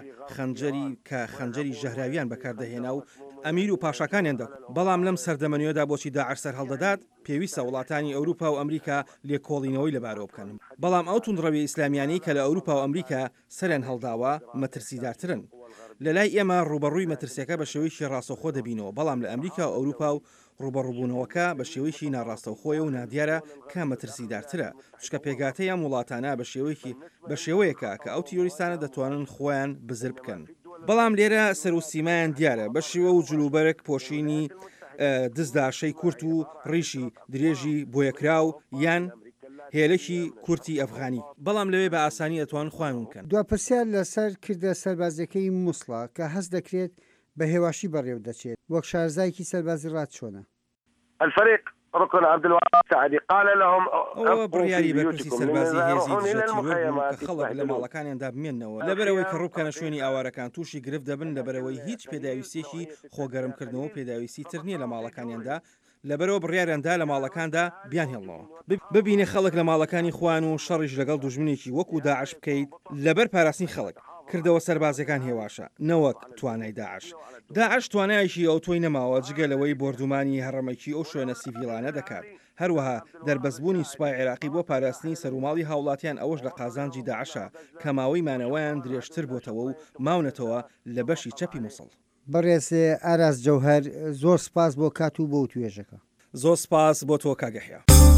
خەنجەری ژەهراویان بەکاردەهێنا و ئەمیر و پاشەکانیان دەکوت. بەڵام لەم سەردەمەنیۆدا بۆچی داعش سەر هەڵدەدات پێویستە وڵاتانی ئەوروپا و ئەمریکا لێکۆڵینەوەی لەبارەوە بکەن. بەڵام ئەو توندڕەوی ئیسلامیانی کە لە ئەوروپا و ئەمریکا سەریان هەڵداوە مەترسیدارترن. لە لای ئێمە ڕوبەڕووی مەترسیەکە بە شێوەیەکی ڕاستەوخۆ دەبینەوە، بەڵام لە ئەمریکا و ئەوروپا و ڕوبەڕووبوونەوەکە بە شێوەیەکی ناڕاستەوخۆیە و نادیارە کە مەترسیدارترە، چکە پێگاتەیە وڵاتانە بە شێوەیەکە کە ئەو تیۆریستانە دەتوانن خۆیان بزر بکەن. بەڵام لێرە سەرۆسیمایان دیارە بە شێوە و جلوبەرێک پۆشینی دزداشەی کورت و ڕیشی درێژی بۆیەکراو یان هێلەکی کورتی ئەفغانی. بەڵام لەوێ بە ئاسانی دەتوان خوان بکەن. دواپرسیار لەسەر کردە سەربازەکەی مووسڵە کە هەست دەکرێت بە هێواشی بەڕێو دەچێت وەک شارزایکی سەربازی ڕات چۆنە. الفريق ركن عبد الوهاب سعدي قال لهم بڕیاری بەپرسی سەربازی هێزی دژەتی خەڵک لە ماڵەکانیاندا بمێنەوە لەبەرەوەی کە ڕووبکەنە شوێنی ئاوارەکان تووشی گرفت دەبن لەبەرەوەی هیچ پێداویستێکی خۆگەرمکردنەوە پێداویستی تر نییە لە ماڵەکانیاندا لەبەرەوە بڕیاریاندا لە ماڵەکاندا بیان هێڵنەوە ببینێ خەڵک لە ماڵەکانی خوان و شەڕیش لەگەڵ دوژمنێکی وەکو داعش بکەیت لەبەر پاراستنی خەڵک کردەوە سەربازەکان هێواشە نەوەک توانای داعش توانایشی ئەو تۆی نەماوە جگەلەوەی بردومانی هەڕەمەکی ئەو شوێنە سیڤیلانە دەکات هەروەها دەربەزبوونی سوپای عێراقی بۆ پاراستنی سەرماڵی هاوڵاتیان ئەوەش لە قازانجی داعشە کە ماوەی مانەوەیان درێژتر بۆتەوە و ماونەتەوە لە بەشی چەپی مووسڵ. بەڕێزێ ئاراس جەوهەر زۆر سپاس بۆ کات و بۆ توێژەکە. زۆر سپاس بۆ تۆ کاگەحیا.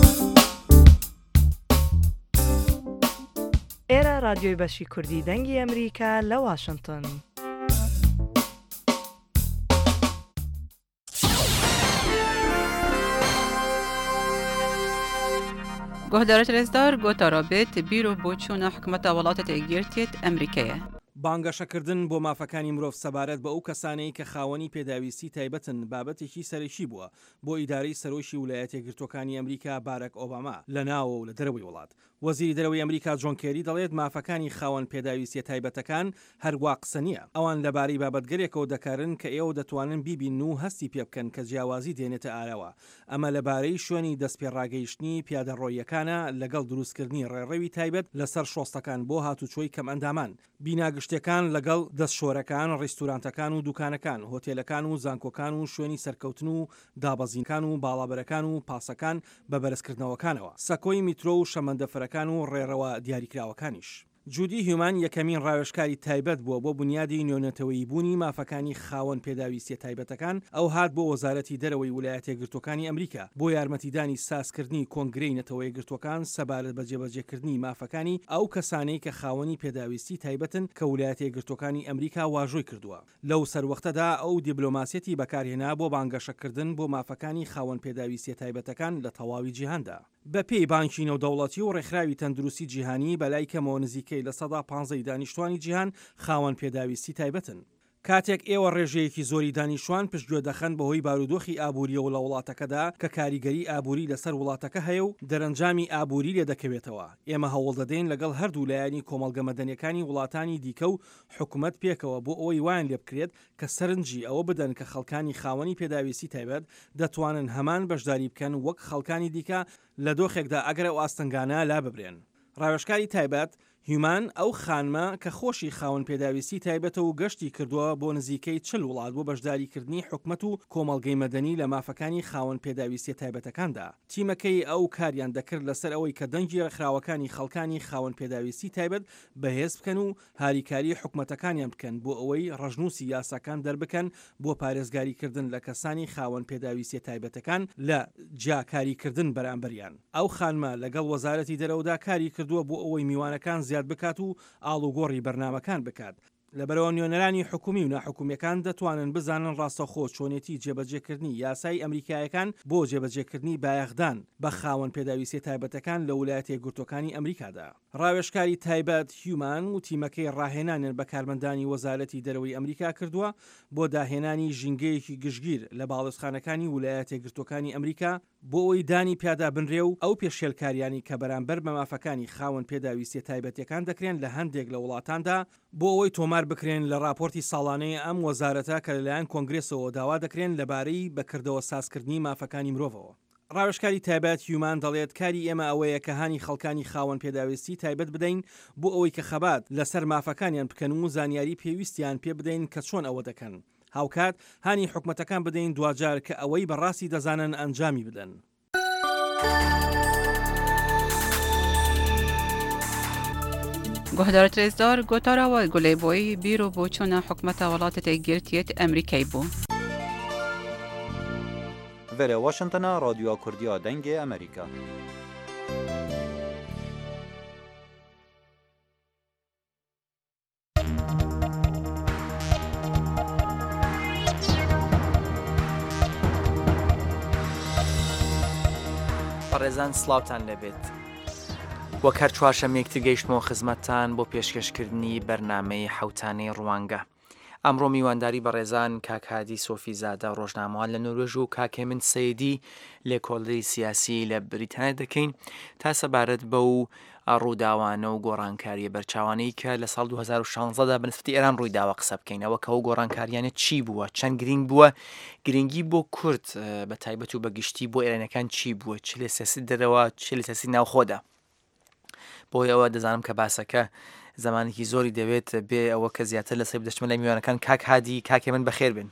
ئێرە رادیۆی بەشی کوردی دەنگی ئەمریکا لە واشنگتن. گۆهدارە رێزدار گۆتا رابێت بیرۆ بۆ چوونە حکومەتە وڵاتە یەکگرتوێت ئەمریکایە. بانگەشەکردن بۆ مافەکانی مرۆڤ سەبارەت بە ئەو کەسانەی کە خاوەنی پێداویستی تایبەتن بابەتێکی سەرەکی بووە بۆ ئیدارەی سەرۆشی ویلایەتە یەکگرتوەکانی ئەمریکا باراک ئۆباما لە ناوە و لە دەرەوەی وڵات. وەزیری دەرەوەی ئەمریکا جۆن کێری دەڵێت مافەکانی خاوەن پێداویستیە تایبەتەکان هەروە قسە نییە. ئەوان لەبارەی بابەتگەرێکەوە دەکارن کە ئێوە دەتوانن بیبین و هەستی پێ بکەن کە جیاوازی دێنێتە ئارەوە. ئەمە لەبارەی شوێنی دەستپێڕاگەیشتنی پیادەڕۆیەکانە لەگەڵ دروستکردنی ڕێڕەوی تایبەت لەسەر شۆستەکان بۆ هاتوچۆی کەم ئەندامان بیناگشتەکان لەگەڵ دەستشۆرەکان ڕێستورانتەکان و دوکانەکان هۆتێلەکان و زانکۆکان و شوێنی سەرکەوتن و دابەزینکان و باڵابەرەکان و پاسەکان بە بەرزکردنەوەکانەوە سەکۆی میترۆ و شەمەندەفەرەکان و ڕێڕەوە دیاریکراوەکانیش. جودی هیومان یەکەمین ڕاوێژکاری تایبەت بووە بۆ بنیادی نوێنەتەوەی بوونی مافەکانی خاوەن پێداویستیە تایبەتەکان ئەو هات بۆ وەزارەتی دەرەوەی ویلایەتە یەکگرتوەکانی ئەمریکا بۆ یارمەتیدانی سازکردنی کۆنگرەی نەتەوە یەکگرتوەکان سەبارەت بە جێبەجێکردنی مافەکانی ئەو کەسانەی کە خاوەنی پێداویستی تایبەتن کە ویلایەتە یەکگرتوەکانی ئەمریکا واژۆی کردووە. لەو سەروەختەدا ئەو دیبلۆماسیەتی بەکارهێنا بۆ بانگەشەکردن بۆ مافەکانی خاوەن پێداویستیە تایبەتەکان لە تەواوی جیهاندا. بە پێی بانکی نێودەوڵەتی و ڕێکخراوی تەندروستی جیهانی بەلای کەمەوە نزیکەی لە 150 دانیشتوانی جیهان خاوەن پێداویستی تایبەتن. کاتێک ئێوە ڕێژەیەکی زۆری دانیشتوان پشتگوێ دەخەن بەهۆی بارودۆخی ئابووریەوە لە وڵاتەکەدا کە کاریگەری ئابووری لەسەر وڵاتەکە هەیە و دەرەنجامی ئابووری لێ دەکەوێتەوە. ئێمە هەوڵ دەدەین لەگەڵ هەردوو لایەنی کۆمەڵگە مەدەنیەکانی وڵاتانی دیکە و حکوومەت پێکەوە بۆ ئەوەی وایان لێ بکرێت کە سەرنجی ئەوە بدەن کە خەڵکانی خاوەنی پێداویستی تایبەت دەتوانن هەمان بەشداری بکەن وەک خەڵکانی دیکە لە دۆخێکدا ئەگەر ئەو ئاستەنگانە لا ببرێن. ڕاوێژکاری تایبەت هیومان ئەو خانمە کە خۆشی خاوەن پێداویستی تایبەتە و گەشتی کردووە بۆ نزیکەی 40 وڵات بۆ بەشداریکردنی حکومەت و کۆمەڵگەی مەدەنی لە مافەکانی خاوەن پێداویستی تایبەتەکاندا. تیمەکەی ئەو کاریان دەکرد لەسەر ئەوەی کە دەنگی ڕێکخراوەکانی خەڵکانی خاوەن پێداویستی تایبەت بەهێز بکەن و هاریکاری حکومەتەکانیان بکەن بۆ ئەوەی ڕژنووسی یاساکان دەربکەن بۆ پارێزگاریکردن لە کەسانی خاوەن پێداویستی تایبەتەکان لە جیاکاریکردن بەرامبەریان. ئەو خانمە لەگەڵ وەزارەتی دەرەوەدا کاری کردووە بۆ ئەوەی میوانەکان زیاد بکات و ئاڵوگۆڕی بەرنامەکان بکات. لەبەرەوە نوێنەرانی حکومی و ناحکومیەکان دەتوانن بزانن ڕاستەخۆ چۆنێتی جێبەجێکردنی یاسای ئەمریکایەکان بۆ جێبەجێکردنی بایەخدان بە خاوەن پێداویستی تایبەتەکان لە ویلایەتە یەکگرتووەکانی ئەمریکادا. ڕاوێژکاری تایبەت هیومان و تیمەکەی ڕاهێنانن بە کارمەندانی وەزارەتی دەرەوەی ئەمریکا کردووە بۆ داهێنانی ژینگەیەکی گشتگیر لە باڵوسخانەکانی ویلایەتە یەکگرتووەکانی ئەمریکا بۆ ئەوی دانی پیادا بنرێ و ئەو پێشێلکاریانی کە بەرامبەر بە مافەکانی خاوەن پێداویستی تایبەتیەکان دەکرێن لە هەندێک لە وڵاتاندا بۆ ئەوەی تۆمار بکرێن لە راپۆرتی ساڵانەی ئەم وەزارەتە کە لەلایەن کۆنگرێسەوە داوا دەکرێن لەبارەی بەکردەوە سازکردنی مافەکانی مرۆڤەوە. ڕاوێژکاری تایبەت هیومان دەڵێت کاری ئێمە ئەوەیە کە هانی خەڵکانی خاوەن پێداویستی تایبەت بدەین بۆ ئەوەی کە خەبات لەسەر مافەکانیان بکەن و زانیاری پێویستیان پێ بدەین کە چۆن ئەوە دەکەن. هاوکات هانی حکومەتەکان بدەین دوجار کە ئەوەی بەڕاستی دەزانن ئەنجامی بدەن. گۆهدارە رێزدار گۆتاراوە گولەیبۆی بیرۆ بۆ چۆنە حکومەتە وڵاتە گرتیت ئەمریکای بوو. Vere Washington'a Radyoya Kurdiya Dengê Amerîka. ڕێزان سڵاوتان لەبێت. وەک هەر چوارشەمێک گەیشتمەوە خزمەتتان بۆ پێشکەشکردنی بەرنامەی حەوتانەی ڕوانگە. ئەمڕۆ میوانداری بە ڕێزان کاکادی سۆفی زادە ڕۆژنامەوان لە نۆروێژ و کاکێ من سەیدی لێکۆڵەری سیاسی لە بریتانیا دەکەین تا سەبارەت بە و ڕووداوانە و گۆڕانکاریە بەرچاوانەی کە لە ساڵ 2016دا بەنسبەتی ئێران ڕوویداوە قسە بکەینەوە کە ئەو گۆڕانکاریانە چی بووە، چەند گرنگ بووە، گرنگی بۆ کورد بە تایبەت و بەگشتی بۆ ئێرانەکان چی بووە، چ لە سیاسی دەرەوە چ لە سیاسی ناوخۆدا. بۆی ئەوە دەزانم کە باسەکە زمانێکی زۆری دەوێت بێ ئەوە کە زیاتر لە سەی بدەچمە لە میوانەکان کاک هادی کاکێ من بەخێر بن.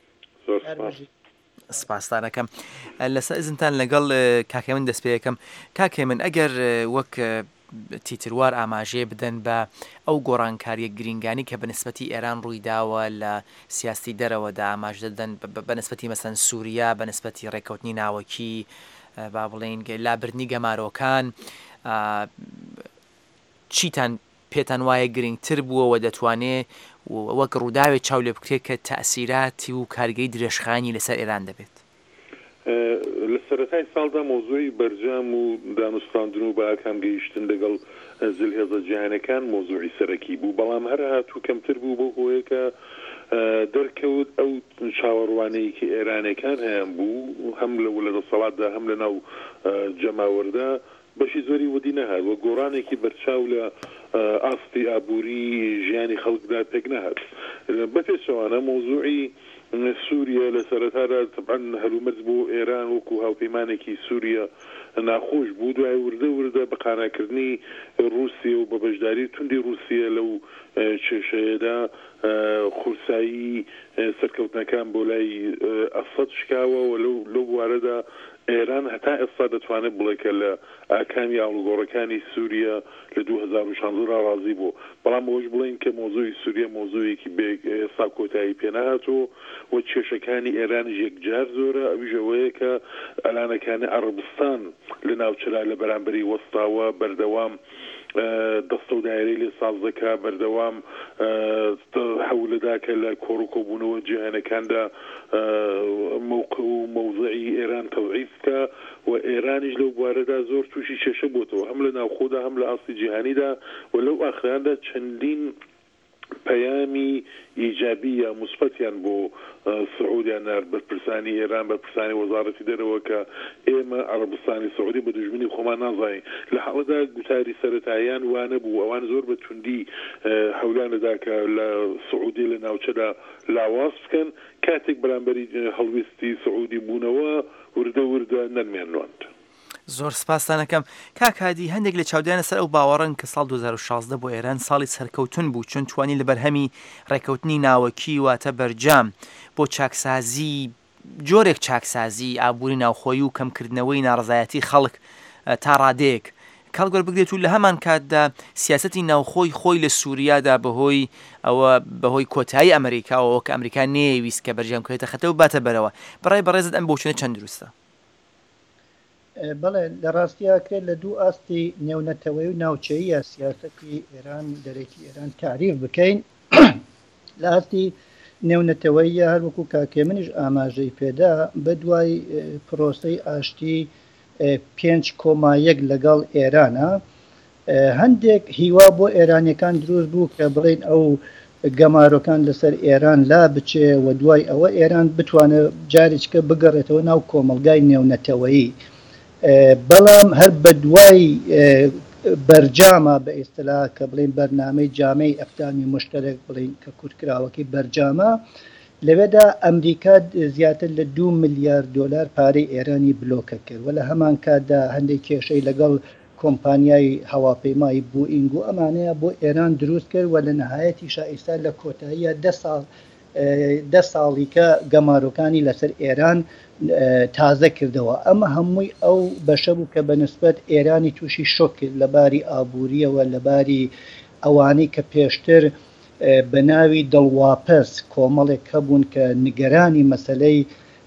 سپاسدارەکەم. لەسەر ئیزنتان لەگەڵ کاکێ من دەست پێ یەکەم. کاکێ من ئەگەر وەک تیتروار ئاماژێ بدەن بە ئەو گۆڕانکاریە گرنگانی کە بەنسبەتی ئێران ڕوویداوە لە سیاسی دەرەوەدا ئاماژ دەدەن بەنسبەتی مەسەن سووریا بەنسبەتی ڕێکەوتنی ناوەکی با بڵێن لابردنی گەمارۆکان چیتان پێتان وایە گرنگتر بووەوە دەتوانێت وەک ڕووداوێت چاو لێ بکرێت کە تەئسیراتی و کارگەی درێژخانی لەسەر ئێران دەبێت؟ لە سەرەتای ساڵدا مۆزوعی بەرجام و دانوستاندن و باکان گەیشتن لەگەڵ زلهێزە جیهانەکان مۆزوعی سەرەکی بوو، بەڵام هەر هاتوو کەمتر بوو بۆ هۆیە کە دەرکەوت ئەو چاوەڕوانەیەکی ئێرانەکان هەیان بوو هەم لە وەلەدەسەڵاتدا هەم لە ناو جەماوەردا بەشی زۆری ودی نەهات وە گۆڕانێکی بەرچاو لە ئاستی ئابووری ژیانی خەڵکدا پێک نەهات. بەپێچەوانە مۆزوعی سووریا لە سەرەتادا طبعاً هەلومەرج بۆ ئێران وەکو هاوپەیمانێکی سووریا ناخۆش بوو، دوای وردە بە قاناکردنی رووسیا و بە بەشداری توندی رووسیا لەو کێشەیەدا خورسایی سەرکەوتنەکان بۆ لای ئەسەد شکاوە و لەو بوارەدا ئێران هەتا ئێستا دەتوانێت بڵێ کە لە ئاکامی ئاڵوگۆڕەکانی سووریا لە 2016 ڕازی بوو، بەڵام ئەوەش بڵێن کە مۆزوعی سووریا مۆزوعێکی ئێستا کۆتایی پێنەهاتەوە و کێشەکانی ئێرانیش یەکجار زۆرە، ئەویش ئەوەیە کە ئەلانەکانی عەرەبستان لە ناوچەرا لە بەرامبەری وەستاوە بەردەوام دەستە و دایرەی لێ ساز دەکا، بەردەوام حەولەداکە لە کۆڕوکۆبوونەوە جیهانەکاندا موقع و مەوزعی ئێران تەوعیف بکە و ئێرانیش لەو بوارەدا زۆر تووشی کێشە بۆتەوە هەم لە ناوخۆدا هەم لە ئاستی جیهانیدا و لەو ئاخراندا چەندین پەیامی ئیجابی یا مثبەتیان بۆ سعودیان بەرپرسانی ئێران بەرپرسانی وەزارەتی دەرەوە کە ئێمە عەرەبستانی سعودی بە دژمنی خۆمان نازانین لە حاڵەدا گوتاری سەرەتاییان وانە بوو ئەوان زۆر بە توندی هەوڵیانەدا کە لە سعودی لە ناوچەدا لاواز بکەن کاتێک بەرامبەری هەڵویستی سعودی بوونەوە وردە وردە نەرمێنراند. زۆر سپاسانەکەم کاکادی هەندێک لە چاودێنە سەر ئەو باوەڕن کە ساڵ 2016 بۆ ئێران ساڵی سەرکەوتن بوو چون توانی لە بەرهەمی ڕێکەوتنی ناوەکی واتە بەرجام بۆ چاکسازی جۆرێک چاکسازی ئابووری ناوخۆیی و کەمکردنەوەی ناڕزایەتی خەڵک تا ڕادەیەک کاڵگۆر بگرێت و لە هەمان کاتدا سیاسەتی ناوخۆی خۆی لە سووریادا بەهۆی کۆتایی ئەمریکاوە کە ئەمریکا نێویست کە بەرجام کەوێتە خەتە و باتە بەرەوە بەڕێزت ئەم بۆچونە چەند دروستە؟ بەڵێ لە ڕاستیاکرێت لە دوو ئاستی نێونەتەوەی و ناوچەیە سیاسەتی ئێران دەرێکی ئێران تعریف بکەین لە ئاستی نێونەتەوەیە هەروەکو کاکێ منیش ئاماژەی پێدا بە دوای پرۆسەی ئاشتی 5.1 لەگەڵ ئێرانە هەندێک هیوا بۆ ئێرانیەکان دروست بوو کە بڵێن ئەو گەمارۆکان لەسەر ئێران لا بچێ و دوای ئەوە ئێران بتوانێت جارێککە بگەڕێتەوە ناو کۆمەلگای نێونەتەوەیی بەڵام هەر بە دوای بەرجامە بە ئێستلا کە بڵین بەرنامەی جامەی ئەفدامی مشتەرەک بڵین کە کورتکراوەکەی بەرجامە لەوێدا ئەمریکا زیاتر لە 2 ملیارد دلار پارەی ئێرانی بلۆکە کرد و لە هەمان کاتدا هەندێک کێشەی لەگەڵ کۆمپانیای هەواپەیمای بوئینگ و ئەمانەیە بۆ ئێران دروست کرد و لە نەهایەتی ئێستا لە کۆتاییە 10 ساڵیکە گەمارۆکانی لەسەر ئێران تازە کردەوە ئەمە هەمووی ئەو بەشە بوو کە بەنسبەت ئێرانی تووشی شۆک کرد لەباری ئابووریەوە لەباری ئەوانەی کە پێشتر بە ناوی دڵواپەس کۆمەڵێک هەبوون کە نیگەرانی مەسەلەی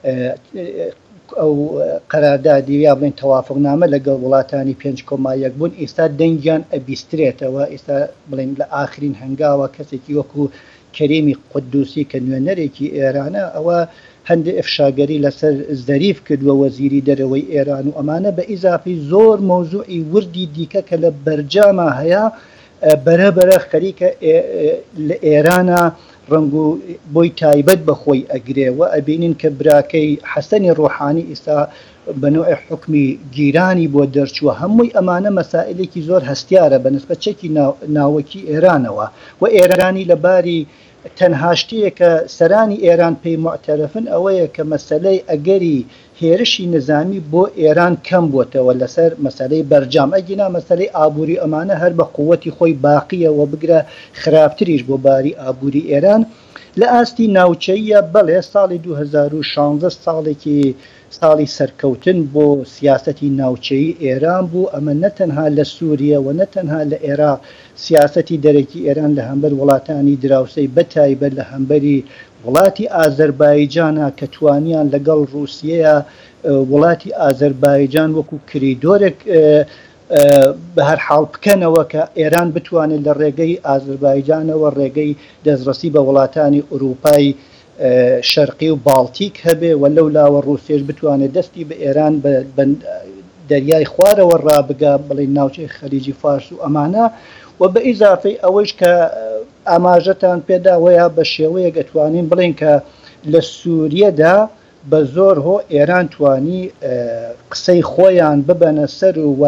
ئەو قەراردادی یا بڵێن تەوافقنامە لەگەڵ وڵاتانی 5.1 بوون ئێستا دەنگیان ئەبیسترێتەوە ئێستا بڵێن لە ئاخرین هەنگاوە کەسێکی وەکو کەریمی قودوسی کە نوێنەرێکی ئێرانە ئەوە هەندێک ئەفشاگەری لەسەر زەریف کردووە وەزیری دەرەوەی ئێران و ئەمانە بە ئیزافی زۆر مۆزوعی وردی دیکە کە لە بەرجامە هەیە بەرەبەرە خەریکە لە ئێرانە ڕنگ و بۆی تایبەت بەخۆی ئەگرێەوە ئەبینین کە براکەی حەسەنی ڕۆحانی ئێستا بەنوع حکمی گیرانی بۆ دەرچووە هەمووی ئەمانە مەسائلێکی زۆر هەستیارە بەنسبەت چەکی ناوەکی ئێرانەوە و ئێرانی لەباری تەنها شتەیە کە سەرانی ئێران پێی معتەرەفن ئەوەیە کە مەسەلەی ئەگەری هێرشی نظامی بۆ ئێران کەم بووتەوە لەسەر مەسەلەی بەرجام ئەگینا مەسەلەی ئابووری ئەمانە هەر بە قووەتی خۆی باقیەوە بگرە خراپتریش بۆ باری ئابووری ئێران لە ئاستی ناوچەیە بەڵێ ساڵی 2016 ساڵێکی ساڵی سەرکەوتن بۆ سیاسەتی ناوچەیی ئێران بوو ئەمە نەتەنها لە سووریە و نەتەنها لە عێراق سیاسەتی دەرەکی ئێران لە هەمبەر وڵاتانی دراوسەی بەتایبەت لە هەمبەری وڵاتی ئازەربایجانە کە توانیان لەگەڵ رووسیەیە وڵاتی ئازەربایجان وەکو کریدۆرێک بە هەر حاڵ بکەنەوە کە ئێران بتوانێت لە ڕێگەی ئازەربایجانەوە ڕێگەی دەستڕەسی بە وڵاتانی ئوروپای شەرقی و باڵتیک هەبێ و لەولاوە ڕوسێش بتوانێت دەستی بە ئێران بە دەریای خوارەوە ڕابگا بڵێ ناوچەی خەلیجی فارس و ئەمانە و بە ئیزافەی ئەوەش کە ئاماژەتان پێداوەیە بە شێوەیەک ئەتوانین بڵێن کە لە سووریەدا بە زۆر هۆ ئێران توانی قسەی خۆیان ببەنە سەر و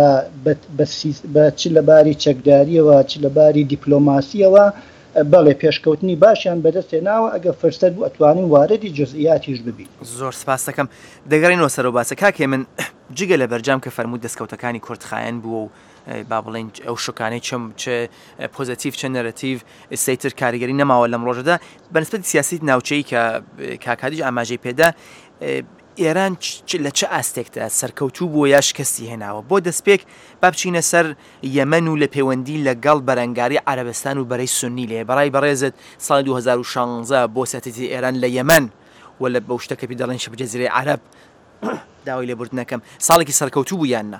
بە چ لەباری چەکداریەوە چ لەباری دیپلۆماسیەوە بەڵێ پێشکەوتنی باشیان بەدەستێناوە ئەگە فرسەت بوو ئەتوانین واردی جزئیاتیش ببین. زۆر سپاس دەکەم دەگەڕینەوە سەر و باسە کاکێ من جگە لە بەرجام کە فەرموود دەستکەوتەکانی کورتخایەن بووە و با بڵێن ئەو شوکانەی چه پۆزیتیڤ چه نەرەتیڤ سەیتر کاریگەری نەماوە لەم ڕۆژەدا بەنسبەتی سیاسیت ناوچەی کە کاکادیش ئاماژەی پێدا ئێران لە چه ئاستێکدا سەرکەوتوو بووە یا شکستی هێناوە بۆ دەستپێک با بچینە سەر یەمەن و لە پەیوەندی لەگەڵ بەرەنگاری عەرەبستان و بەرەی سونی لێ بەڕای بەڕێزت ساڵی 2016 بۆ سەتەتی ئێران لە یەمەن و لە بەو شتەکە پێ دەڵێن شەبە جەزیرەی عەرەب داوای لێبوردنەکەم ساڵێکی سەرکەوتوو بوو یان نە؟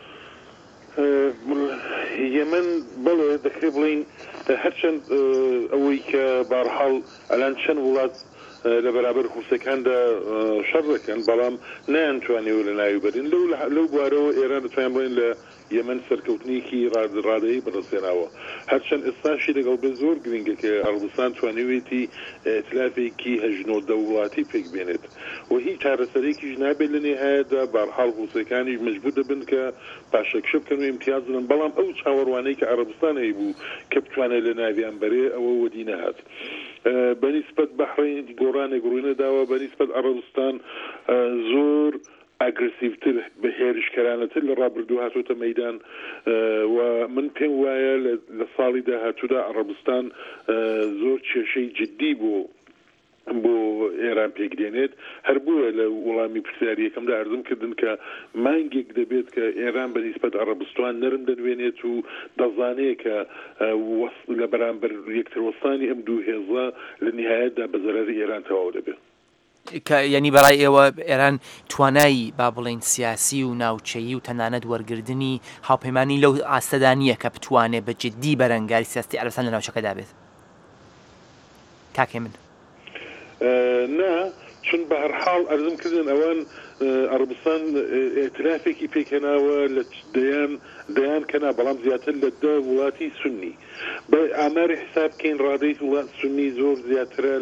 یەمەن بەڵێ دەکرێت بڵین هەرچەند ئەوەی کە بەرحاڵ ئەلان چەند وڵات لە بەرابەر حوسەکاندا شەڕ دەکەن بەڵام نەیانتوانێەوە لە ناوی بەرین لەو بوارەوە ئێران دەتوانیان بڵێن لە یەمەن سەرکەوتنیکی ڕادەیی بەدەستێناوە هەرچەند ئێستاشی لەگەڵ بێ زۆر گرنگە کە عەرەبستان توانێتی ئێتلافێکی هەژنۆ دەوڵاتی پێک بێنێت و هیچ چارەسەرێکیش نابێت لە نێهایەدا بەرحاڵ حوسەکانیش مەجبور دەبن کە پاشەکشە بکەن و ئیمتیاز بدەن بەڵام ئەو چاوەڕوانەی کە عەرەبستان هەیە بوو کە بتوانێت لە ناویان بەرێ ئەوە وەدی نەهات بەنسبەت بەحڕین گۆڕانێک ڕووینەداوە بەنسبەت عەرەبستان زۆر ئاگرسیڤتر بە هێرشکەرانەتر لە ڕابردوو هاتوۆتە مەیدان و من پێم وایە لە ساڵی داهاتوودا عەرەبستان زۆر کێشەی جددی بۆ ئێران پێکدێنێت هەر بووە لە وەڵامی پرسیاریەکەمدا ئەرزم کردن کە مانگێک دەبێت کە ئێران بەنسبەت عەرەبستان نەرم دەنوێنێت و دەزانێت کە لە بەرامبەر یەکتروەستانی ئەم دوو هێزە لە نهایەتدا بە زەرەری ئێران تەواو دەبێت ینی بەڕای ئێوە ئێران توانایی با بڵێن سیاسی و ناوچەیی و تەنانەت وەرگردنی هاوپەیمانی لەو ئاستەدا نییە کە بتوانێت بە جددی بەرەنگاری سیاستی عەرەبستان لە ناوچەکەدا بێت کاکێ من نا چون بە هەر حاڵ ئەرزم کردن ئەوان عەرەبستان ئێتلافێکی پێکهێناوە لە دەیان کەنا بەڵام زیاتر لە دە وڵاتی سونی بە ئاماری حساب بکەین ڕادەی وڵات سونی زۆر زیاترە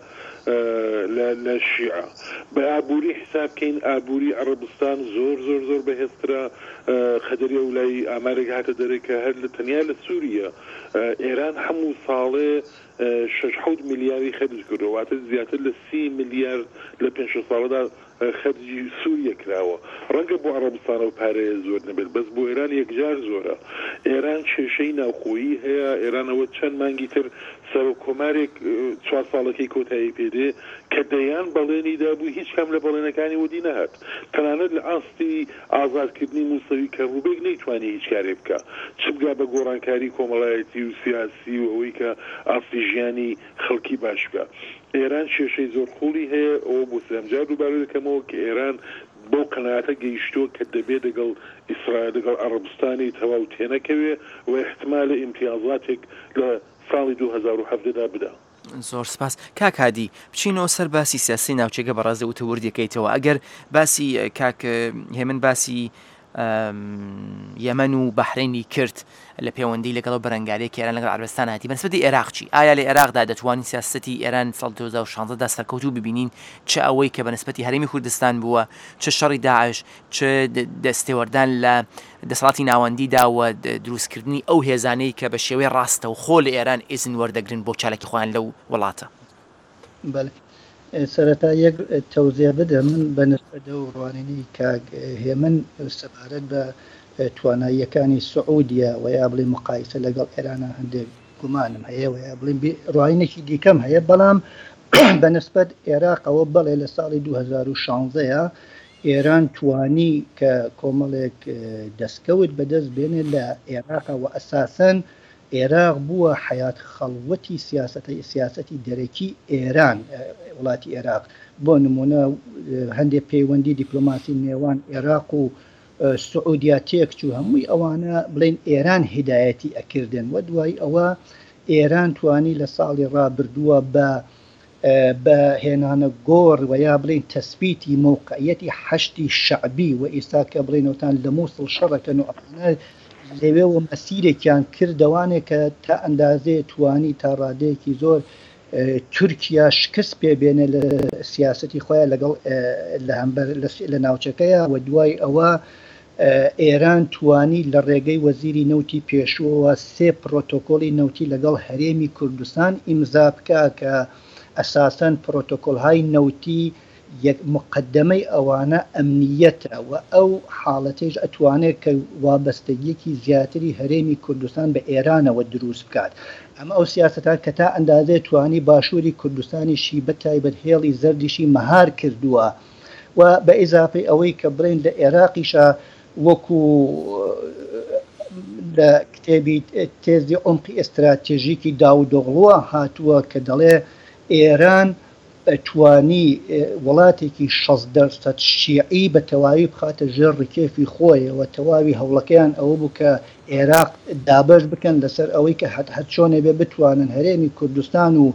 لە شیعە بە ئابووری حساب بکەین ئابووری عەرەبستان زۆر زۆر زۆر بەهێزترە خەدەریە و لای ئامارێک هاتە دەرێ کە هەر لە تەنیا لە سووریە ئێران هەموو ساڵێ 6 میلیاردی خەرج کردەوە واتە زیاتر لە 30 میلیارد لە 5 ساڵەدا خەرجی سووریە کراوە ڕەنگە بۆ عەرەبستانەوە پارەیە زۆر نەبێت بەس بۆ ئێران یەکجار زۆرە ئێران کێشەی ناوخۆیی هەیە ئێرانەوە چەند مانگی تر سەر و کۆمارێک 4 ساڵەکەی کۆتایی پێدێ کە دەیان بەڵێنی دابوو هیچ کام لە بەڵێنەکانی وەدی نەهات تەنانەت لە ئاستی ئازادکردنی موسەوی کەڕوبێک نەیتوانی هیچ کارێ بکە چ بگا بە گۆڕانکاری کۆمەڵایەتی و سیاسی و ئەوەی کە ئاستی ژیانی خەڵکی باش بکە ئێران کێشەی زۆر خوڵی هەیە ئەوە بۆ سەرنجار دووبارە دەکەمەوە کە ئێران بۆ قەناعەتە گەیشتووە کە دەبێت لەگەڵ ئیسرائیل لەگەڵ عەرەبستانی تەواو تێنەکەوێ و احتمالە ئیمتیازاتێک لە ساڵی 2017دا بدا زۆر سپاس کاکادی بچینەوە سەر باسی سیاسی ناوچەکە بەڕازە وتە وردەکەیتەوە ئەگەر باسی کاک هێمن باسی یەمەن و بەحرینی کرد لە پەیوەندی لەگەڵ بەرەنگاریەکی ئێران لەگەڵ عەرەبستان هاتی بەنسبەتی عێراق چی ئایا لە عێراقدا دەتوانین سیاسەتی ئێران ساڵ 2016دا سەرکەوتوو ببینین چه ئەوەی کە بەنسبەتی هەرێمی کوردستان بووە چه شەڕی داعش چه دەستێوەردان لە دەسەڵاتی ناوەندیدا و دروستکردنی ئەو هێزانەی کە بە شێوەی ڕاستە و خۆ لە ئێران ئیزن وەردەگرن بۆ چالێکی خۆیان لەو وڵاتە سەرەتا یەک تەوزیع بدە من بەنسبەت ئەو ڕوانینی کاک هێمن سەبارەت بە تواناییەکانی سعودیە و یا بڵێ مقایسە لەگەڵ ئێرانە هەندێک گومانم هەیە و یا بڵێن ڕوانینێکی دیکەم هەیە بەڵام بەنسبەت عێراقەوە بەڵێ لە ساڵی 2016 ئێران توانی کە کۆمەڵێک دەستکەوت بەدەست بێنێت لە عێراقا و ئەساسەن عێراق بووە حیات خەڵوەتی سیاسەتی دەرەکی ئێران وڵاتی عێراق بۆ نمونە هەندێک پەیوەندی دیپلۆماسی نێوان عێراق و سعودیا تێکچوو هەمووی ئەوانە بڵێن ئێران هیدایەتی ئەکردن و دوای ئەوە ئێران توانی لە ساڵی ڕابردووە بە هێنانە گۆڕ و یا بڵێن تەسبیتی موقعیەتی حەشتی شعبی و ئێستا کە بڵێنەوەتان لە مووسڵ شەڕەکەن و ئەمانە لەوێەوە مەسیرێکیان کردەوانێک کە تا ئەندازێ توانی تا ڕادەیەکی زۆر تورکیا شکست پێبێنێ لە سیاسەتی خۆیان لەگەڵ لە ناوچەکەیە و دوای ئەوە ئێران توانی لە ڕێگەی وەزیری نەوتی پێشووەوە 3 پرۆتۆکۆلی نەوتی لەگەڵ هەرێمی کوردستان ئیمزا بکە کە ئەساسەن پرۆتۆکۆلهای نەوتی یەک مقدمەی ئەوانە ئەمنیەتە و ئەو حاڵەتێش ئەتوانێت کە وابەستگیەکی زیاتری هەرێمی کوردستان بە ئێرانەوە دروست بکات ئەمە ئەو سیاستان کە تا ئەندازێ توانی باشووری کوردستانیشی بە تایبەت هێڵی زەردیشی مەهار کردووە و بە ئیزافەی ئەوەی کە بڵێن لە عێراقیشە وەکو لە کتێبی تێزی عمقی ئەستراتێژیکی داودۆغڵوە هاتووە کە دەڵێ ئێران توانی وڵاتێکی 60% شیعی بە تەواوی بخاتە ژێر ڕکێفی خۆیەوە تەواوی هەوڵەکەیان ئەوە بوو کە عێراق دابەش بکەن لەسەر ئەوەی کە هەر چۆنێ بێ بتوانن هەرێمی کوردستان و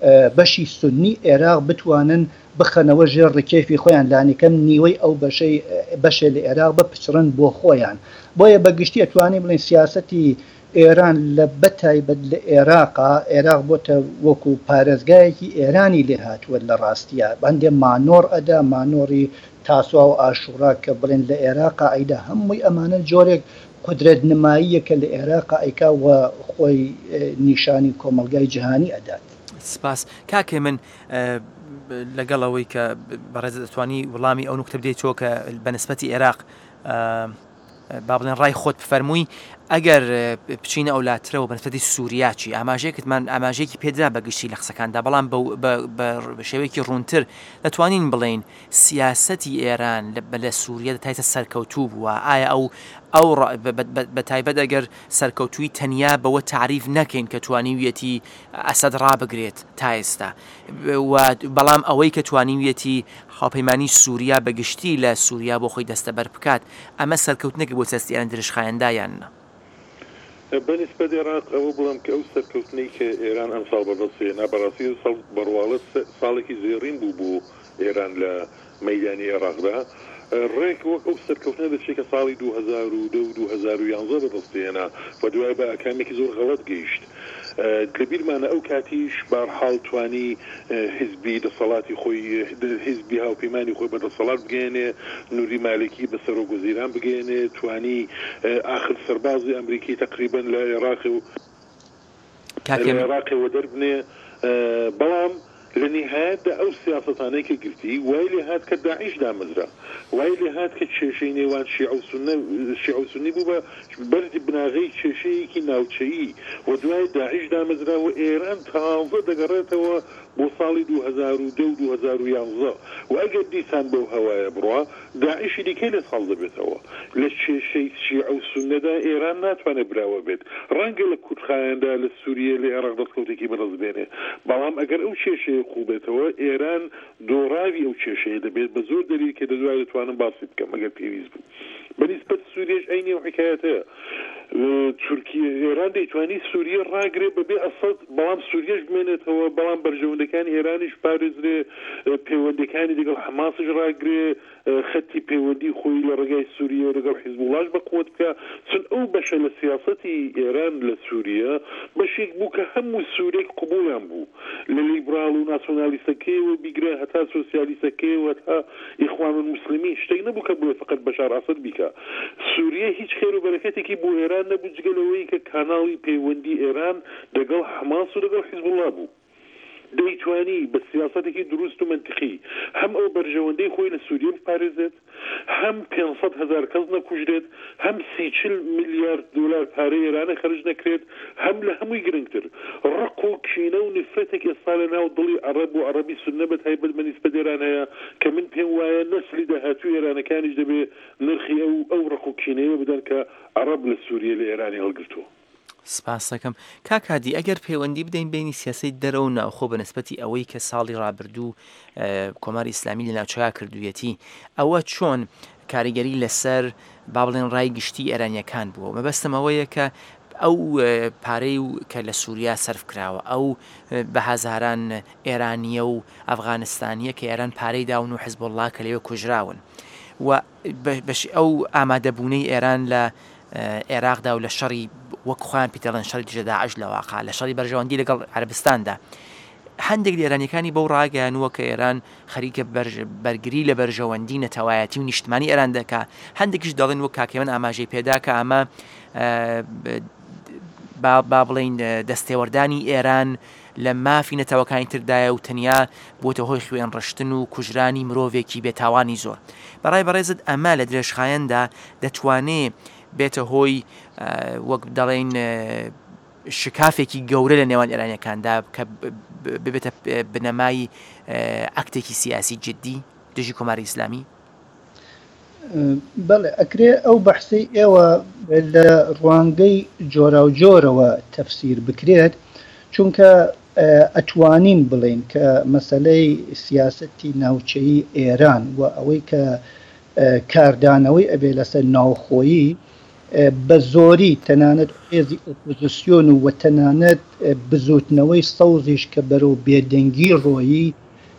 بەشی سنی عێراق بتوانن بخەنەوە ژێر ڕکێفی خۆیان لانیکەم نیوەی ئەو بەشێ لە عێراق بپچڕن بۆ خۆیان بۆیە بەگشتی ئەتوانی بڵین سیاسەتی ئێران لە بەتایبەت لە عێراق بۆتە وەکو پارێزگایەکی ئێرانی لێ هاتووە لە ڕاستیە بەندێ مانۆر ئەدا مانۆری تاسووا و ئاشوڕا کە بڵێن لە عێراقا ئەیدا هەمووی ئەمانە جۆرێک قدرەت نماییەکە لە عێراقا ئەیکا و خۆی نیشانی کۆمەلگای جیهانی ئەدات. سپاس کاکێ من لەگەڵەوەی کە بەڕێز دەتوانی وەڵامی ئەو نوکتە بدەیت تۆ کە بەنسبەتی عێراق با بڵێن ڕای خۆت بفەرمووی ئەگەر بچینە ئەولاترەوە بەنسبەتی سووریاچی ئاماژەیەکتمان ئاماژەیەکی پێدرا بەگشتی لە قسەکاندا بەڵام بە شێوەیەکی ڕوونتر دەتوانین بڵێن سیاسەتی ئێران لە سووریا دەتایتە سەرکەوتوو بووە ئایا ئەو بە تایبەت ئەگەر سەرکەوتووی تەنیا بەوە تعریف نەکەین کە توانیویەتی ئەسەد ڕابگرێت تا ئێستا بەڵام ئەوەی کە توانیویەتی هاوپەیمانی سووریا بەگشتی لە سووریا بۆ خۆی دەستەبەر بکات ئەمە سەرکەوتنێکی بۆ چەستی ئێران درێژخایەندایانە بەنسبەت عێراق ئەوە بڵم کە ئەو سەرکەوتنەی کە ئێران ئەم ساڵ بەدەستێنا بەڕاستی بەڕواڵەت ساڵێکی زێڕین بوو بۆ ئێران لە مەیدانی عێراقدا ڕێک وەک ئەو سەرکەوتنە دەچێت کە ساڵی 2010 و 2011 بەدەستێنا و دوای بە ئەکامێکی زۆر غەڵەت گەیشت لەبیرمانە ئەو کاتیش بارحاڵ توانی حیزبی دەسەڵاتی خۆی حیزبی هاوپەیمانی خۆی بەدەسەڵات بگەێنێ نوری مالکی بە سەرۆگوزیران بگەێنێ توانی ئاخر سەربازی ئەمریکی تقریبا لە عێراقەوە دەربنێ بەڵام لە نهایەتدا ئەو سیاسەتانەی کە گرتی وای لێ هات کە داعیش دامەزرا وای لێ هات کە کێشەی نێوان شیعە و سونی بوو بە بەردی بناغەی کێشەیەکی ناوچەیی و دوای داعیش دامەزرا و ئێران تازە دەگەڕێتەوە بۆ ساڵی 2010 و 2011 و ئەگەر دیسان بەو هەوایە بڕوا داعیشی دیکەی لە ساڵ دەبێتەوە لە کێشەی شیعە و سونەدا ئێران ناتوانێت براوە بێت ڕەنگە لە کوردخایەندا لە سووریە لە عێراق دەستکەوتێکی بەڕز بێنێ بەڵام ئەگەر ئەو کێشەیە خوب بێتەوە ئێران دۆڕاوی ئەو کێشەیە دەبێت بە زۆر دەری کە دەدوای دەتوانم باسی بکەم ئەگەر پێویست بوو بەنسبەت سووریەش ئەینێ و حکایەتەیە تورکیە ئێران دەیتوانی سووریە ڕاگرێ بەبێ ئەسەد بەڵام سووریەش بمێنێتەوە بەڵام بەرژەوەندەکانی ئێرانیش پارێزرێ پەیوەندەکانی لەگەڵ حماسش ڕاگرێ خەتی پەیوەندی خۆی لە ڕێگای سووریە لەگەڵ حیزبوڵاش بەقوت بکە چون ئەو بەشە لە سیاسەتی ئێران لە سووریە بەشێک بوو کە هەموو سوورێک قبوڵیان بوو لە لیبرال و ناسیۆنالیستەکەیەوە بیگرە هەتا سۆسیالیستەکەیەوە هەتا ئیخوان المسلمین شتێک نەبوو کە بڵێ فقط بەشار ئەسەد بیکە سووریە هیچ خێر و بەرەکەتێکی بۆ ئێران نەبوو جگەلەوەی کە کاناڵی پەیوەندی ئێران لەگەڵ حماس و لەگەڵ حیزبوڵا بوو دەیتوانی بە سیاسەتێکی دروست و منطقی هەم ئەو بەرژەوەندەی خۆی لە سووریە بپارێزێت هەم 500,000 کەس نەکوژرێت هەم 30 میلیارد دلار پارەی ئێرانە خەرج نەکرێت هەم لە هەمووی گرنگتر ڕق و کینە و نفرەتێک ئێستا لە ناو دڵی عەرەب و عەرەبی سوننە بەتایبەت بەنسبەت ئێران هەیە کە من پێم وایە نەسلی داهاتووی ئێرانەکانیش دەبێ نرخی ئەو ڕق و کینەیە بدەن کە عەرەب لە سووریە لە ئێرانی هەڵگرتووە. سپاس دەکەم کاکادی ئەگەر پەیوەندی بدەین بینی سیاسی دەرەوە و ناوخۆ بەنسبەتی ئەوەی کە ساڵی ڕابردوو کۆماری ئیسلامی لە ناوچەکە کردوویەتی ئەوە چۆن کاریگەری لەسەر با بڵێن ڕای گشتی ئێرانیەکان بووە مەبەستم ئەوەیە کە ئەو پارەی و کە لە سووریا سەرف کراوە ئەو بە هەزاران ئێرانیە و ئەفغانستانیە کە ئێران پارەی داون و حیزبوڵڵا کە لەوێ کوژراون و ئەو ئامادەبوونەی ئێران لە عێراقدا و لە شەڕی وەک خۆیان پیتەڵەن شەڕی دژە داعش لە واقع لە شەڕی بەرژەوەندی لەگەڵ عەرەبستاندا هەندێک لە ئێرانیەکانی بەو ڕاگەیانوە کە ئێران خەریکە بەرگری لە بەرژەوەندی نەتەوایەتی و نیشتمانی ئێران دەکا هەندێکیش دەڵێن وەک کاکێمن ئاماژەی پێدا کە ئەمە با بڵێن دەستێوەردانی ئێران لە مافی نەتەوەکانی تردایە و تەنیا بۆتە هۆی خوێن ڕشتن و کوژرانی مرۆڤێکی بێتاوانی زۆر بەڕای بەڕێزت ئەمە لە درێژخایەندا دەتوانێت بێتە هۆی وەک دەڵێن شکافێکی گەورە لە نێوان ئێرانیەکاندا کە ببێتە بنەمای ئەکتێکی سیاسی جدی دژی کۆماری ئیسلامی بەڵێ ئەکرێ ئەو بەحسی ئێوە لە ڕوانگەی جۆرا و جۆرەوە تەفسیر بکرێت چونکە ئەتوانین بڵێن کە مەسەلەی سیاسەتی ناوچەیی ئێران و ئەوەی کە کاردانەوەی ئەبێ لەسەر ناوخۆیی بە زۆری تەنانەت هێزی ئۆپۆزیسیۆن و تەنانەت بزوتنەوەی سەوزیش کە بەرەو بێدەنگی ڕۆیی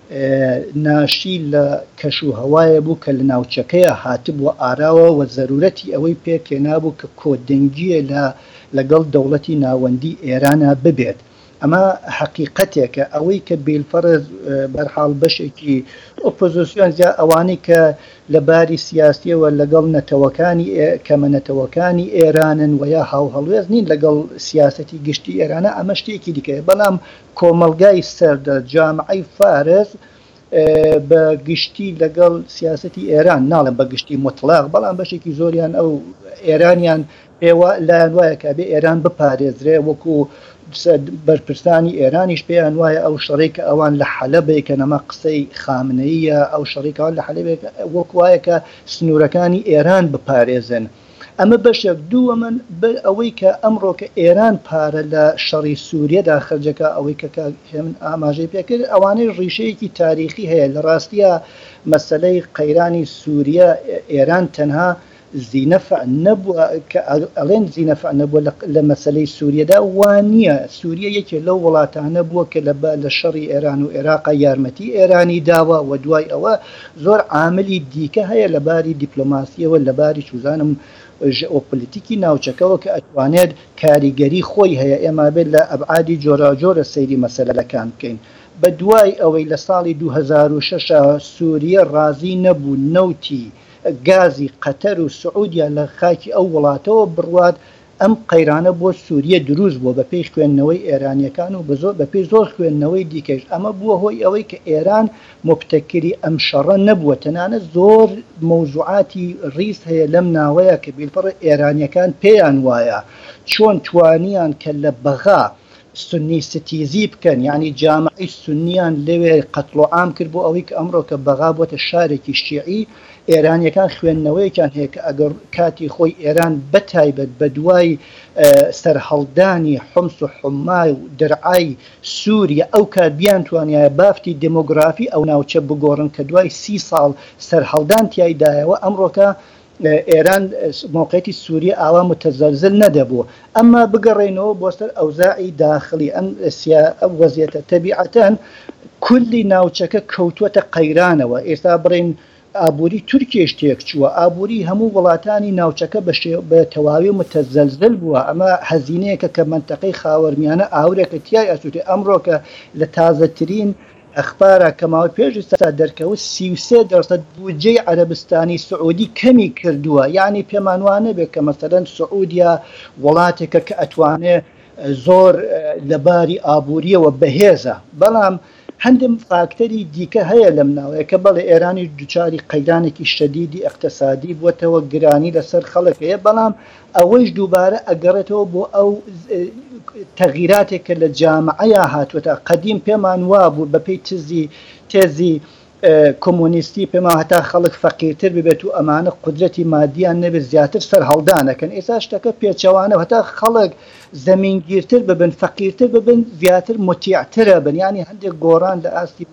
ناشی لە کەش و هەوایە بوو کە لە ناوچەکەیە هاتبووە ئاراوە و زەرورەتی ئەوەی پێکێنابوو کە کۆدەنگیە لەگەڵ دەوڵەتی ناوەندی ئێرانە ببێت. ئەمە حقیقەتێکە ئەوەی کە بیلفەرز بەرحاڵ بەشێکی ئۆپۆزیسیۆن زیا ئەوانەی کە لە باری سیاسیەوە لەگەڵ نەتەوەکانی کەمە نەتەوەکانی ئێرانن و یا هاوهەڵوێز نین لەگەڵ سیاسەتی گشتی ئێرانە ئەمە شتێکی دیکەیە بەڵام کۆمەلگای سەردە جامعەی فارس بە گشتی لەگەڵ سیاسەتی ئێران ناڵێن بە گشتی مطلق بەڵام بەشێکی زۆریان ئەو ئێرانیان پێوە لایەن وایە کە بێ ئێران بپارێزرێ وەکو بەرپرسانی ئێرانیش پێیان وایە ئەو شەڕێکە ئەوان لە حەلەبێ کە نەما قسەی خامنەیە ئەو شەڕێکەوان لە حەلەبێ وەک وایە کە سنوورەکانی ئێران بپارێزن. ئەمە بەشێک دووەمن ئەوەی کە ئەمڕۆکە ئێران پارە لە شەڕی سووریەدا خرجەکە ئەوەی کە من ئاماژەی پێکرد ئەوانەی ڕیشەیەکی تاریخی هەیە لە ڕاستیە مەسەلەی قەیرانی سووریە ئێران تەنها زینەفع نەبووە کە ئەڵێن زینەفع نەبووە لە مەسەلەی سووریەدا وانە سووریە یەکێ لەو وڵاتانە بووە کە لە شەڕی ئێران و عێراقا یارمەتی ئێرانی داوە و دوای ئەوە زۆر عاملی دیکە هەیە لە باری دیپلۆماسیەوە لە باری چوزانم ژئۆپۆلیتیکی ناوچەکەەوە کە ئەتوانێت کاریگەری خۆی هەیە ئێمە بێت لە ئەبعادی جۆراجۆرە سەیری مەسەلەکان بکەین. بە دوای ئەوەی لە ساڵی 2006 سووریە ڕازی نەبوو نەوتی گازی قەتەر و سعودیا لە خاکی ئەو وڵاتەوە بڕوات ئەم قەیرانە بۆ سووریە دروست بووە بە پێی خوێندنەوەی ئێرانیەکان و بە پێی زۆر خوێندنەوەی دیکەش ئەمە بووە هۆی ئەوەی کە ئێران مبتەکری ئەم شەڕە نەبووە تەنانەت زۆر مەوزوعاتی ڕیز هەیە لەم ناوەیە کە بیلپەڕ ئێرانیەکان پێیان وایە چۆن توانیان کە لە بەغا سنی ستیزی بکەن یعنی جامعی سنیان لەوێ قەتڵ و عام کرد بۆ ئەوەی کە ئەمڕۆ کە بەغا بۆتە شارێکی شیعی ئێرانیەکان خوێندنەوەیکیان هەیە کە ئەگەر کاتی خۆی ئێران بەتایبەت بە دوای سەرهەڵدانی حمس و حمای و دەرعای سووریە ئەو کات بیان توانایە بافتی دموگرافی ئەو ناوچە بگۆڕن کە دوای 30 ساڵ سەرهەڵدان تایدایەوە ئەمڕۆکە ئێران موقعیتی سووریە ئاوا متەزەلزل نەدەبوو ئەمما بگەڕێنەوە بۆ سەر ئەوزاعی داخلی ئەم وەزیەتە تەبیعەتەن کولی ناوچەکە کەوتووەتە قەیرانەوە ئێستا بڕین ئابووری تورکیش تێک چووە ئابووری هەموو وڵاتانی ناوچەکە بە تەواوی متەزەلزل بووە ئەمە هەزینەیەکە کە منتەقەی خاوەرمیانە ئاورێکە تیای ئەسووتێ ئەمڕۆکە لە تازەترین ئەخبارە کەماوەی پێشی سا دەرکەوت 33% بودجەی عەرەبستانی سعودی کەمی کردووە یعنی پێمان وانە بێت کە مەسەلەن سعودیا وڵاتێکە کە ئەتوانێ زۆر لەباری ئابووریەوە بەهێزە بەڵام هەندم فاکتەری دیکە هەیە لەم ناوەیە کە بەڵێ ئێرانی دووچاری قەیرانێکی شەدیدی اقتصادی بووەتەوە گرانی لەسەر خەڵکەیە بەڵام ئەوەیش دووبارە ئەگەڕێتەوە بۆ ئەو تەغیراتێکە لە جامعەیە هاتووەتە قەدیم پێمان وابوو بەپێی تێزی کۆمۆنیستی پێما هەتا خەڵک فەقیرتر ببێت و ئەمانە قودرەتی مادیان نەبێت زیاتر سەر هەڵدانەکەن ئێستا شتەکە پێچەوانە هەتا خەڵک زەمینگیرتر ببن فەقیرتر ببن زیاتر متیعترە بن ینی هەندێک گۆڕان لە ئاستی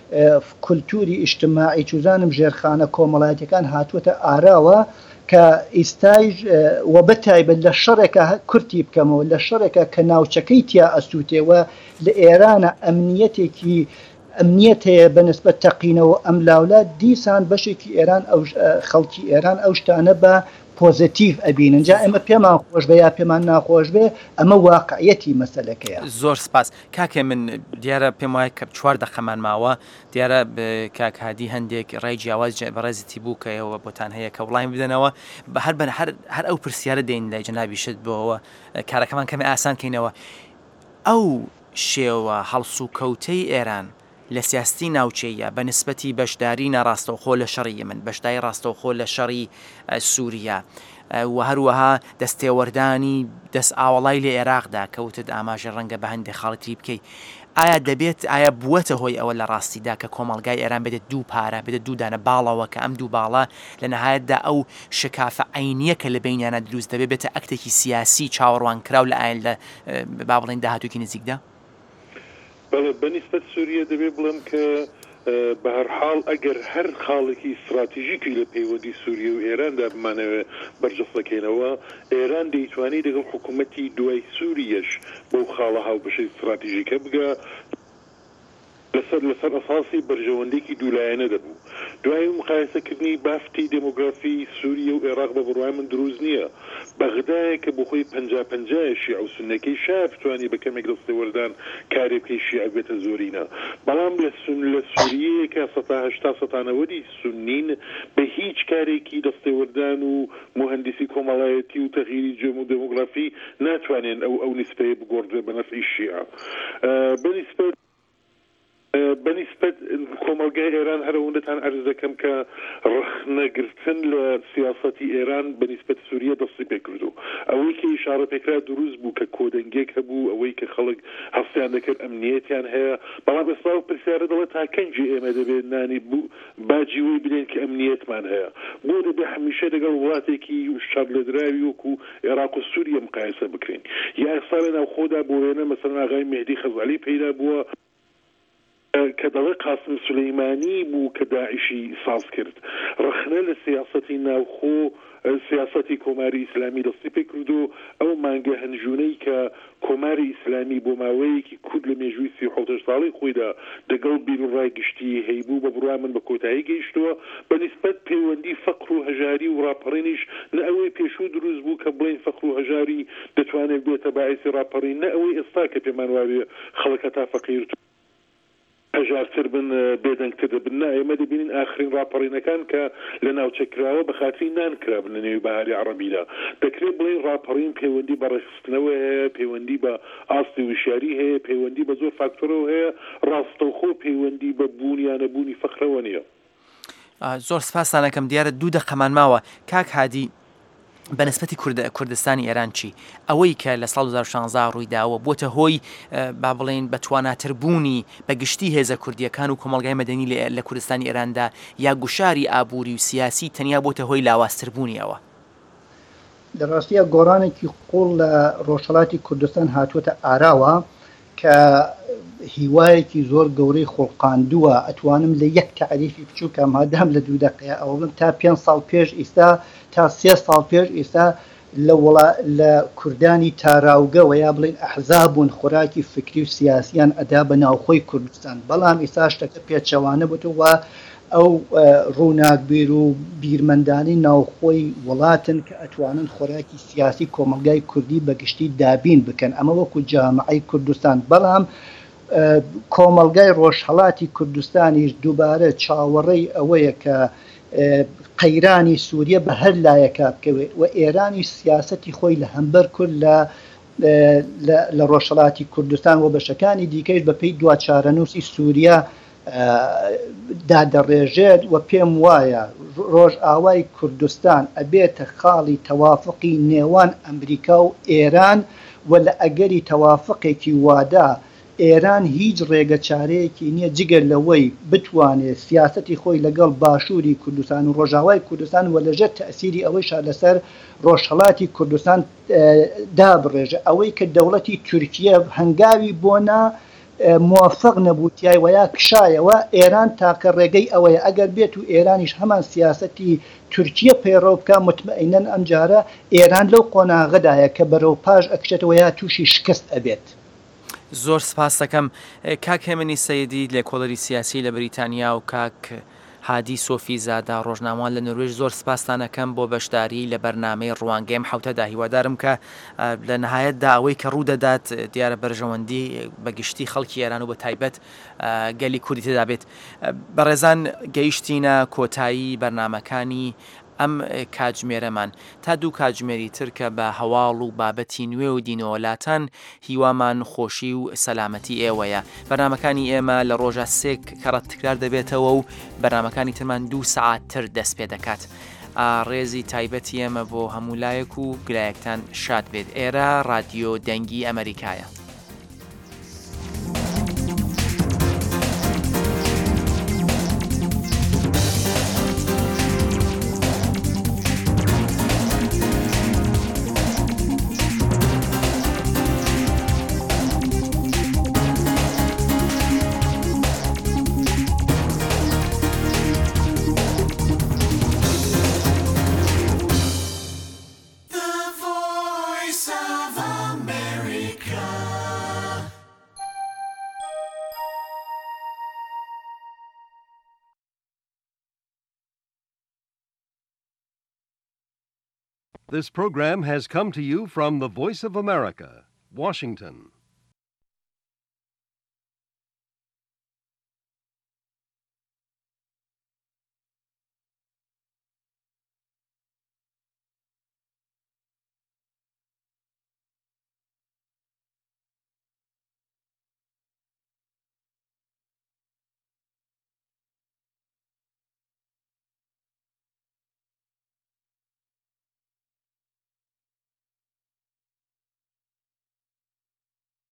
کولتوری ئیجتماعی چوزانم ژێرخانە کۆمەڵایەتەکان هاتووەتە ئاراوە کە ئیستایش وە بەتایبەت لە شەڕێکە کورتی بکەمەوە لە شەڕێکە کە ناوچەکەی تیا ئەسووتێەوە لە ئێرانە ئەمنیەتێکی ئەمنیەت هەیە بەنسبەت تەقینەوە ئەم لاولات دیسان بەشێکی ئێران ئەو خەڵکی ئێران ئەو شتانە بە پۆزیتیڤ ئەبینن جا ئێمە پێمان خۆش بە یا پێمان ناخۆش بێ ئەمە واقعەتی مەسەلەکەیە. زۆر سپاس کاکێ من دیارە پێم وایە کە 4 دەقەمان ماوە دیارە کاکهادی هەندێک ڕای جیاواز بەڕێزتی بوو کە ئێوە بۆتان هەیە کە وڵامی بدەنەوە بە هەر ئەو پرسیارە دێن لای جەنابیشت بۆەوە کارەکەمان کەمە ئاسان کەینەوە ئەو شێوە هەڵسو کەوتەی ئێران لە سیاستی ناوچەیە بە نسبەتی بەشداری ناڕاستەوخۆ لە شەڕی من بەشداری ڕاستەوخۆ لە شەڕی سووریا و هەروەها دەستێوەردانی دەست ئاوەڵای لە عێراقدا کەوتت ئاماژە ڕەنگە بە هەندێک خاڵەتی بکەیت ئایا دەبێت ئایا بووەتە هۆی ئەوە لە ڕاستیدا کە کۆمەڵگای ئێران بێت دوو پارە بێت دوو دانە باڵەوە کە ئەم دوو باڵە لە نەهایەتدا ئەو شکافە عینیە کە لە بینیانە دروست دەبێت بێتە ئەکتێکی سیاسی چاوەڕوان کراو لە ئاین لە با بڵێن داهاتووکی نزیکدا بەنسبەت سووریە دەبێت بڵێم کە بە هەر حاڵ ئەگەر هەر خاڵێکی استراتیژیکی لە پەیوەندی سووریا و ئێراندا بمانەوە بەرجەستەکەینەوە ئێران دەیتوانی لەگەڵ حکوومەتی دوای سووریەش بەو خاڵە هاوبەشەی استراتیژیکە بگە لەسەر ئەساسی بەرژەوەندێکی دوولایەنە دەبوو. دوای مقایسەکردنی بافتی دموگرافی سووریا و عێراق بە بڕوای من دروست نییە. بەغدایە کە بۆ خۆی 50 شیع و سونەکەی شا بتوانی بە کەمێک دەستێوەردان کارێ بکەی شیع بێتە زۆرینە. بەڵام لە سووریەیە کە 80 سونین بە هیچ کارێکی دەستێوەردان و مهندسی کۆمەڵایەتی و تەغییری جۆم و دموگرافی ناتوانێن ئەو نسبەیە بگۆڕدرێت بە نەفعی شیع. بەنسبەت کۆمەلگای ئێران هەرەوەندەتان عەرز دەکەم کە ڕخنەگرتن لە سیاسەتی ئێران بەنسبەت سووریا دەستی پێکردو. ئەوەی کە ئیشارە پێکرا دروست بوو کە کۆدەنگێک هەبوو، ئەوەی کە خەڵک هەستیان دەکرد ئەمنیەتیان هەیە، بەڵام ئێستا پرسیارە دەڵێت تا کەنجی ئێمە دەبێت نانی بوو باجی وی بدەین کە ئەمنیەتمان هەیە. بۆ دەبێ هەمیشە لەگەڵ وڵاتێکی شەڕ لەدراوی وەکو عێراق و سووریا مقایسە بکرین. یا ئێستا لە ناوخۆدا بۆ وێنە مەسەڵەن ئاغای مهدی خەزالی پەیدا بووە کە دەڵێ قاسم سولەیمانی بوو کە داعشی ساز کرد. ڕخنە لە سیاسەتی ناوخۆ سیاسەتی کۆماری ئیسلامی دەستی پێ کردو. ئەو مانگە هەنجونەی کە کۆماری ئیسلامی بۆ ماوەیەکی کورد لە مێژووی 37 ساڵی خۆیدا دەگەڵ بیرڕای گشتی هەیبوو بە بڕوای من بە کۆتایی گەیشتووە. بەنسبەت پەیوەندی فەقر و هەژاری و ڕاپەڕینیش نە ئەوەی پێشوو دروست بوو کە بڵێن فەقر و هەژاری دەتوانێت بێتە باعثی ڕاپەڕین، نە ئەوەی ئێستا کە پێمان وابێ خەڵک هەتا فەقیر هەژارتر بن بێدەنگتر دەبن. ئێمە دەبینین ئاخرین ڕاپەڕینەکان کە لە ناوچەکراوە بە خاتری نانکرابن لە نێوی بەهاری عەرەبیدا. دەکرێت بڵێن ڕاپەڕین پەیوەندی بە ڕێخستنەوە هەیە، پەیوەندی بە ئاستی وشیاری هەیە، پەیوەندی بە زۆر فاکتۆرەوە هەیە، ڕاستەوخۆ پەیوەندی بە بوونیانەبوونی فەقرەوە نییە. زۆر سپاسانەکەم دیارە 2 دقەمان ماوە. کاک هادی بەنسبەتی کوردستانی ئێران چی؟ ئەوەی کە لە ساڵ 2016 ڕوویداوە بۆتە هۆی با بڵێن بەتواناتربوونی بەگشتی هێزە کوردیەکان و کۆمەڵگای مەدەنی لە کوردستانی ئێراندا، یا گوشاری ئابووری و سیاسی تەنیا بۆتە هۆی لاواازتربوونیەوە؟ لە ڕاستیە گۆڕانێکی قوڵ لە ڕۆژهەڵاتی کوردستان هاتووەتە ئاراوە کە هیوایەکی زۆر گەورەی خۆڵقاندووە. ئەتوانم لە یەک تعریفی بچووکە مادام لە 2 دقەیە ئەوە بم تا 5 ساڵ پێش ئێستا تا 3 ساڵ پێش ئێستا لە کوردانی تاراوگەوە یا بڵێن ئەحزابون خوراکی فکری و سیاسیان ئەدا بە ناوخۆی کوردستان. بەڵام ئێستا شتەکە پێچەوانە بووە ئەو ڕووناکبیر و بیرمەندانی ناوخۆی وڵاتن کە ئەتوانن خۆراکی سیاسی کۆمەلگای کوردی بەگشتی دابین بکەن. ئەمە وەکو جامعەی کوردستان. بەڵام کۆمەلگای ڕۆژهەڵاتی کوردستانیش دووبارە چاوەڕێی ئەوەیە کە قەیرانی سووریا بە هەر لایەکە بکەوێت و ئێرانی سیاسەتی خۆی لە هەمبەر کورد لە ڕۆژهەڵاتی کوردستان و بەشەکانی دیکەش بەپێی دوچارەنووسی سووریا دادەڕێژێت و پێم وایە ڕۆژ ئاوای کوردستان ئەبێتە خاڵی تەوافقی نێوان ئەمریکا و ئێران و لە ئەگەری تەوافقێکی وادا ئێران هیچ ڕێگە چارەیەکی نییە جگەر لەوەی بتوانێت سیاسەتی خۆی لەگەڵ باشووری کوردستان و ڕۆژاوای کوردستان و لەژێر تەسیری ئەوەیشا لەسەر ڕۆژهەڵاتی کوردستان دابڕێژە. ئەوەی کە دەوڵەتی تورکیە هەنگاوی بۆنا موافق نەبووتیای ویا کشایەوە ئێران تاکە ڕێگەی ئەوەیە ئەگەر بێت و ئێرانیش هەمان سیاسەتی تورکیە پەیڕەو بکە مطمئینەن ئەم جارە ئێران لەو قۆناغەدایە کە بەرەو پاش ئەکشێتەوە یا تووشی شکست ئەبێت. زۆر سپاس دەکەم. کاک هێمنی سەیدی لە کۆڵەری سیاسی لە بریتانیا و کاک هادی سۆفی زادا ڕۆژنامەوان لە نروێژ زۆر سپاسانەکەم بۆ بەشداری لە بەرنامەی ڕوانگەیم حوتەدا. هیوادارم کە لە نهایەتدا ئەوەی کە ڕوودەدات دیارە بەرژەوەندی بەگشتی خەڵکی ئێران و بە تایبەت گەلی کوردی تێدا بێت. بەڕێزان گەیشتینە کۆتایی بەرنامەکانی ئەم کاتژمێرەمان تا 2 کاتژمێری تر کە بە هەواڵ و بابەتی نوێ و دینەوەلاتان هیوامان خۆشی و سەلامەتی ئێوەیە. بەرنامەکانی ئێمە لە ڕۆژە 3 کەڕەت تکرار دەبێتەوە و بەرنامەکانی ترمان 2 سەعات تر دەست پێ دەکات. ڕێزی تایبەتی ئێمە بۆ هەمولایەک و گلایەکتان شاد بێت. ئێرە رادیۆ دەنگی ئەمریکایە. This program has come to you from the Voice of America, Washington.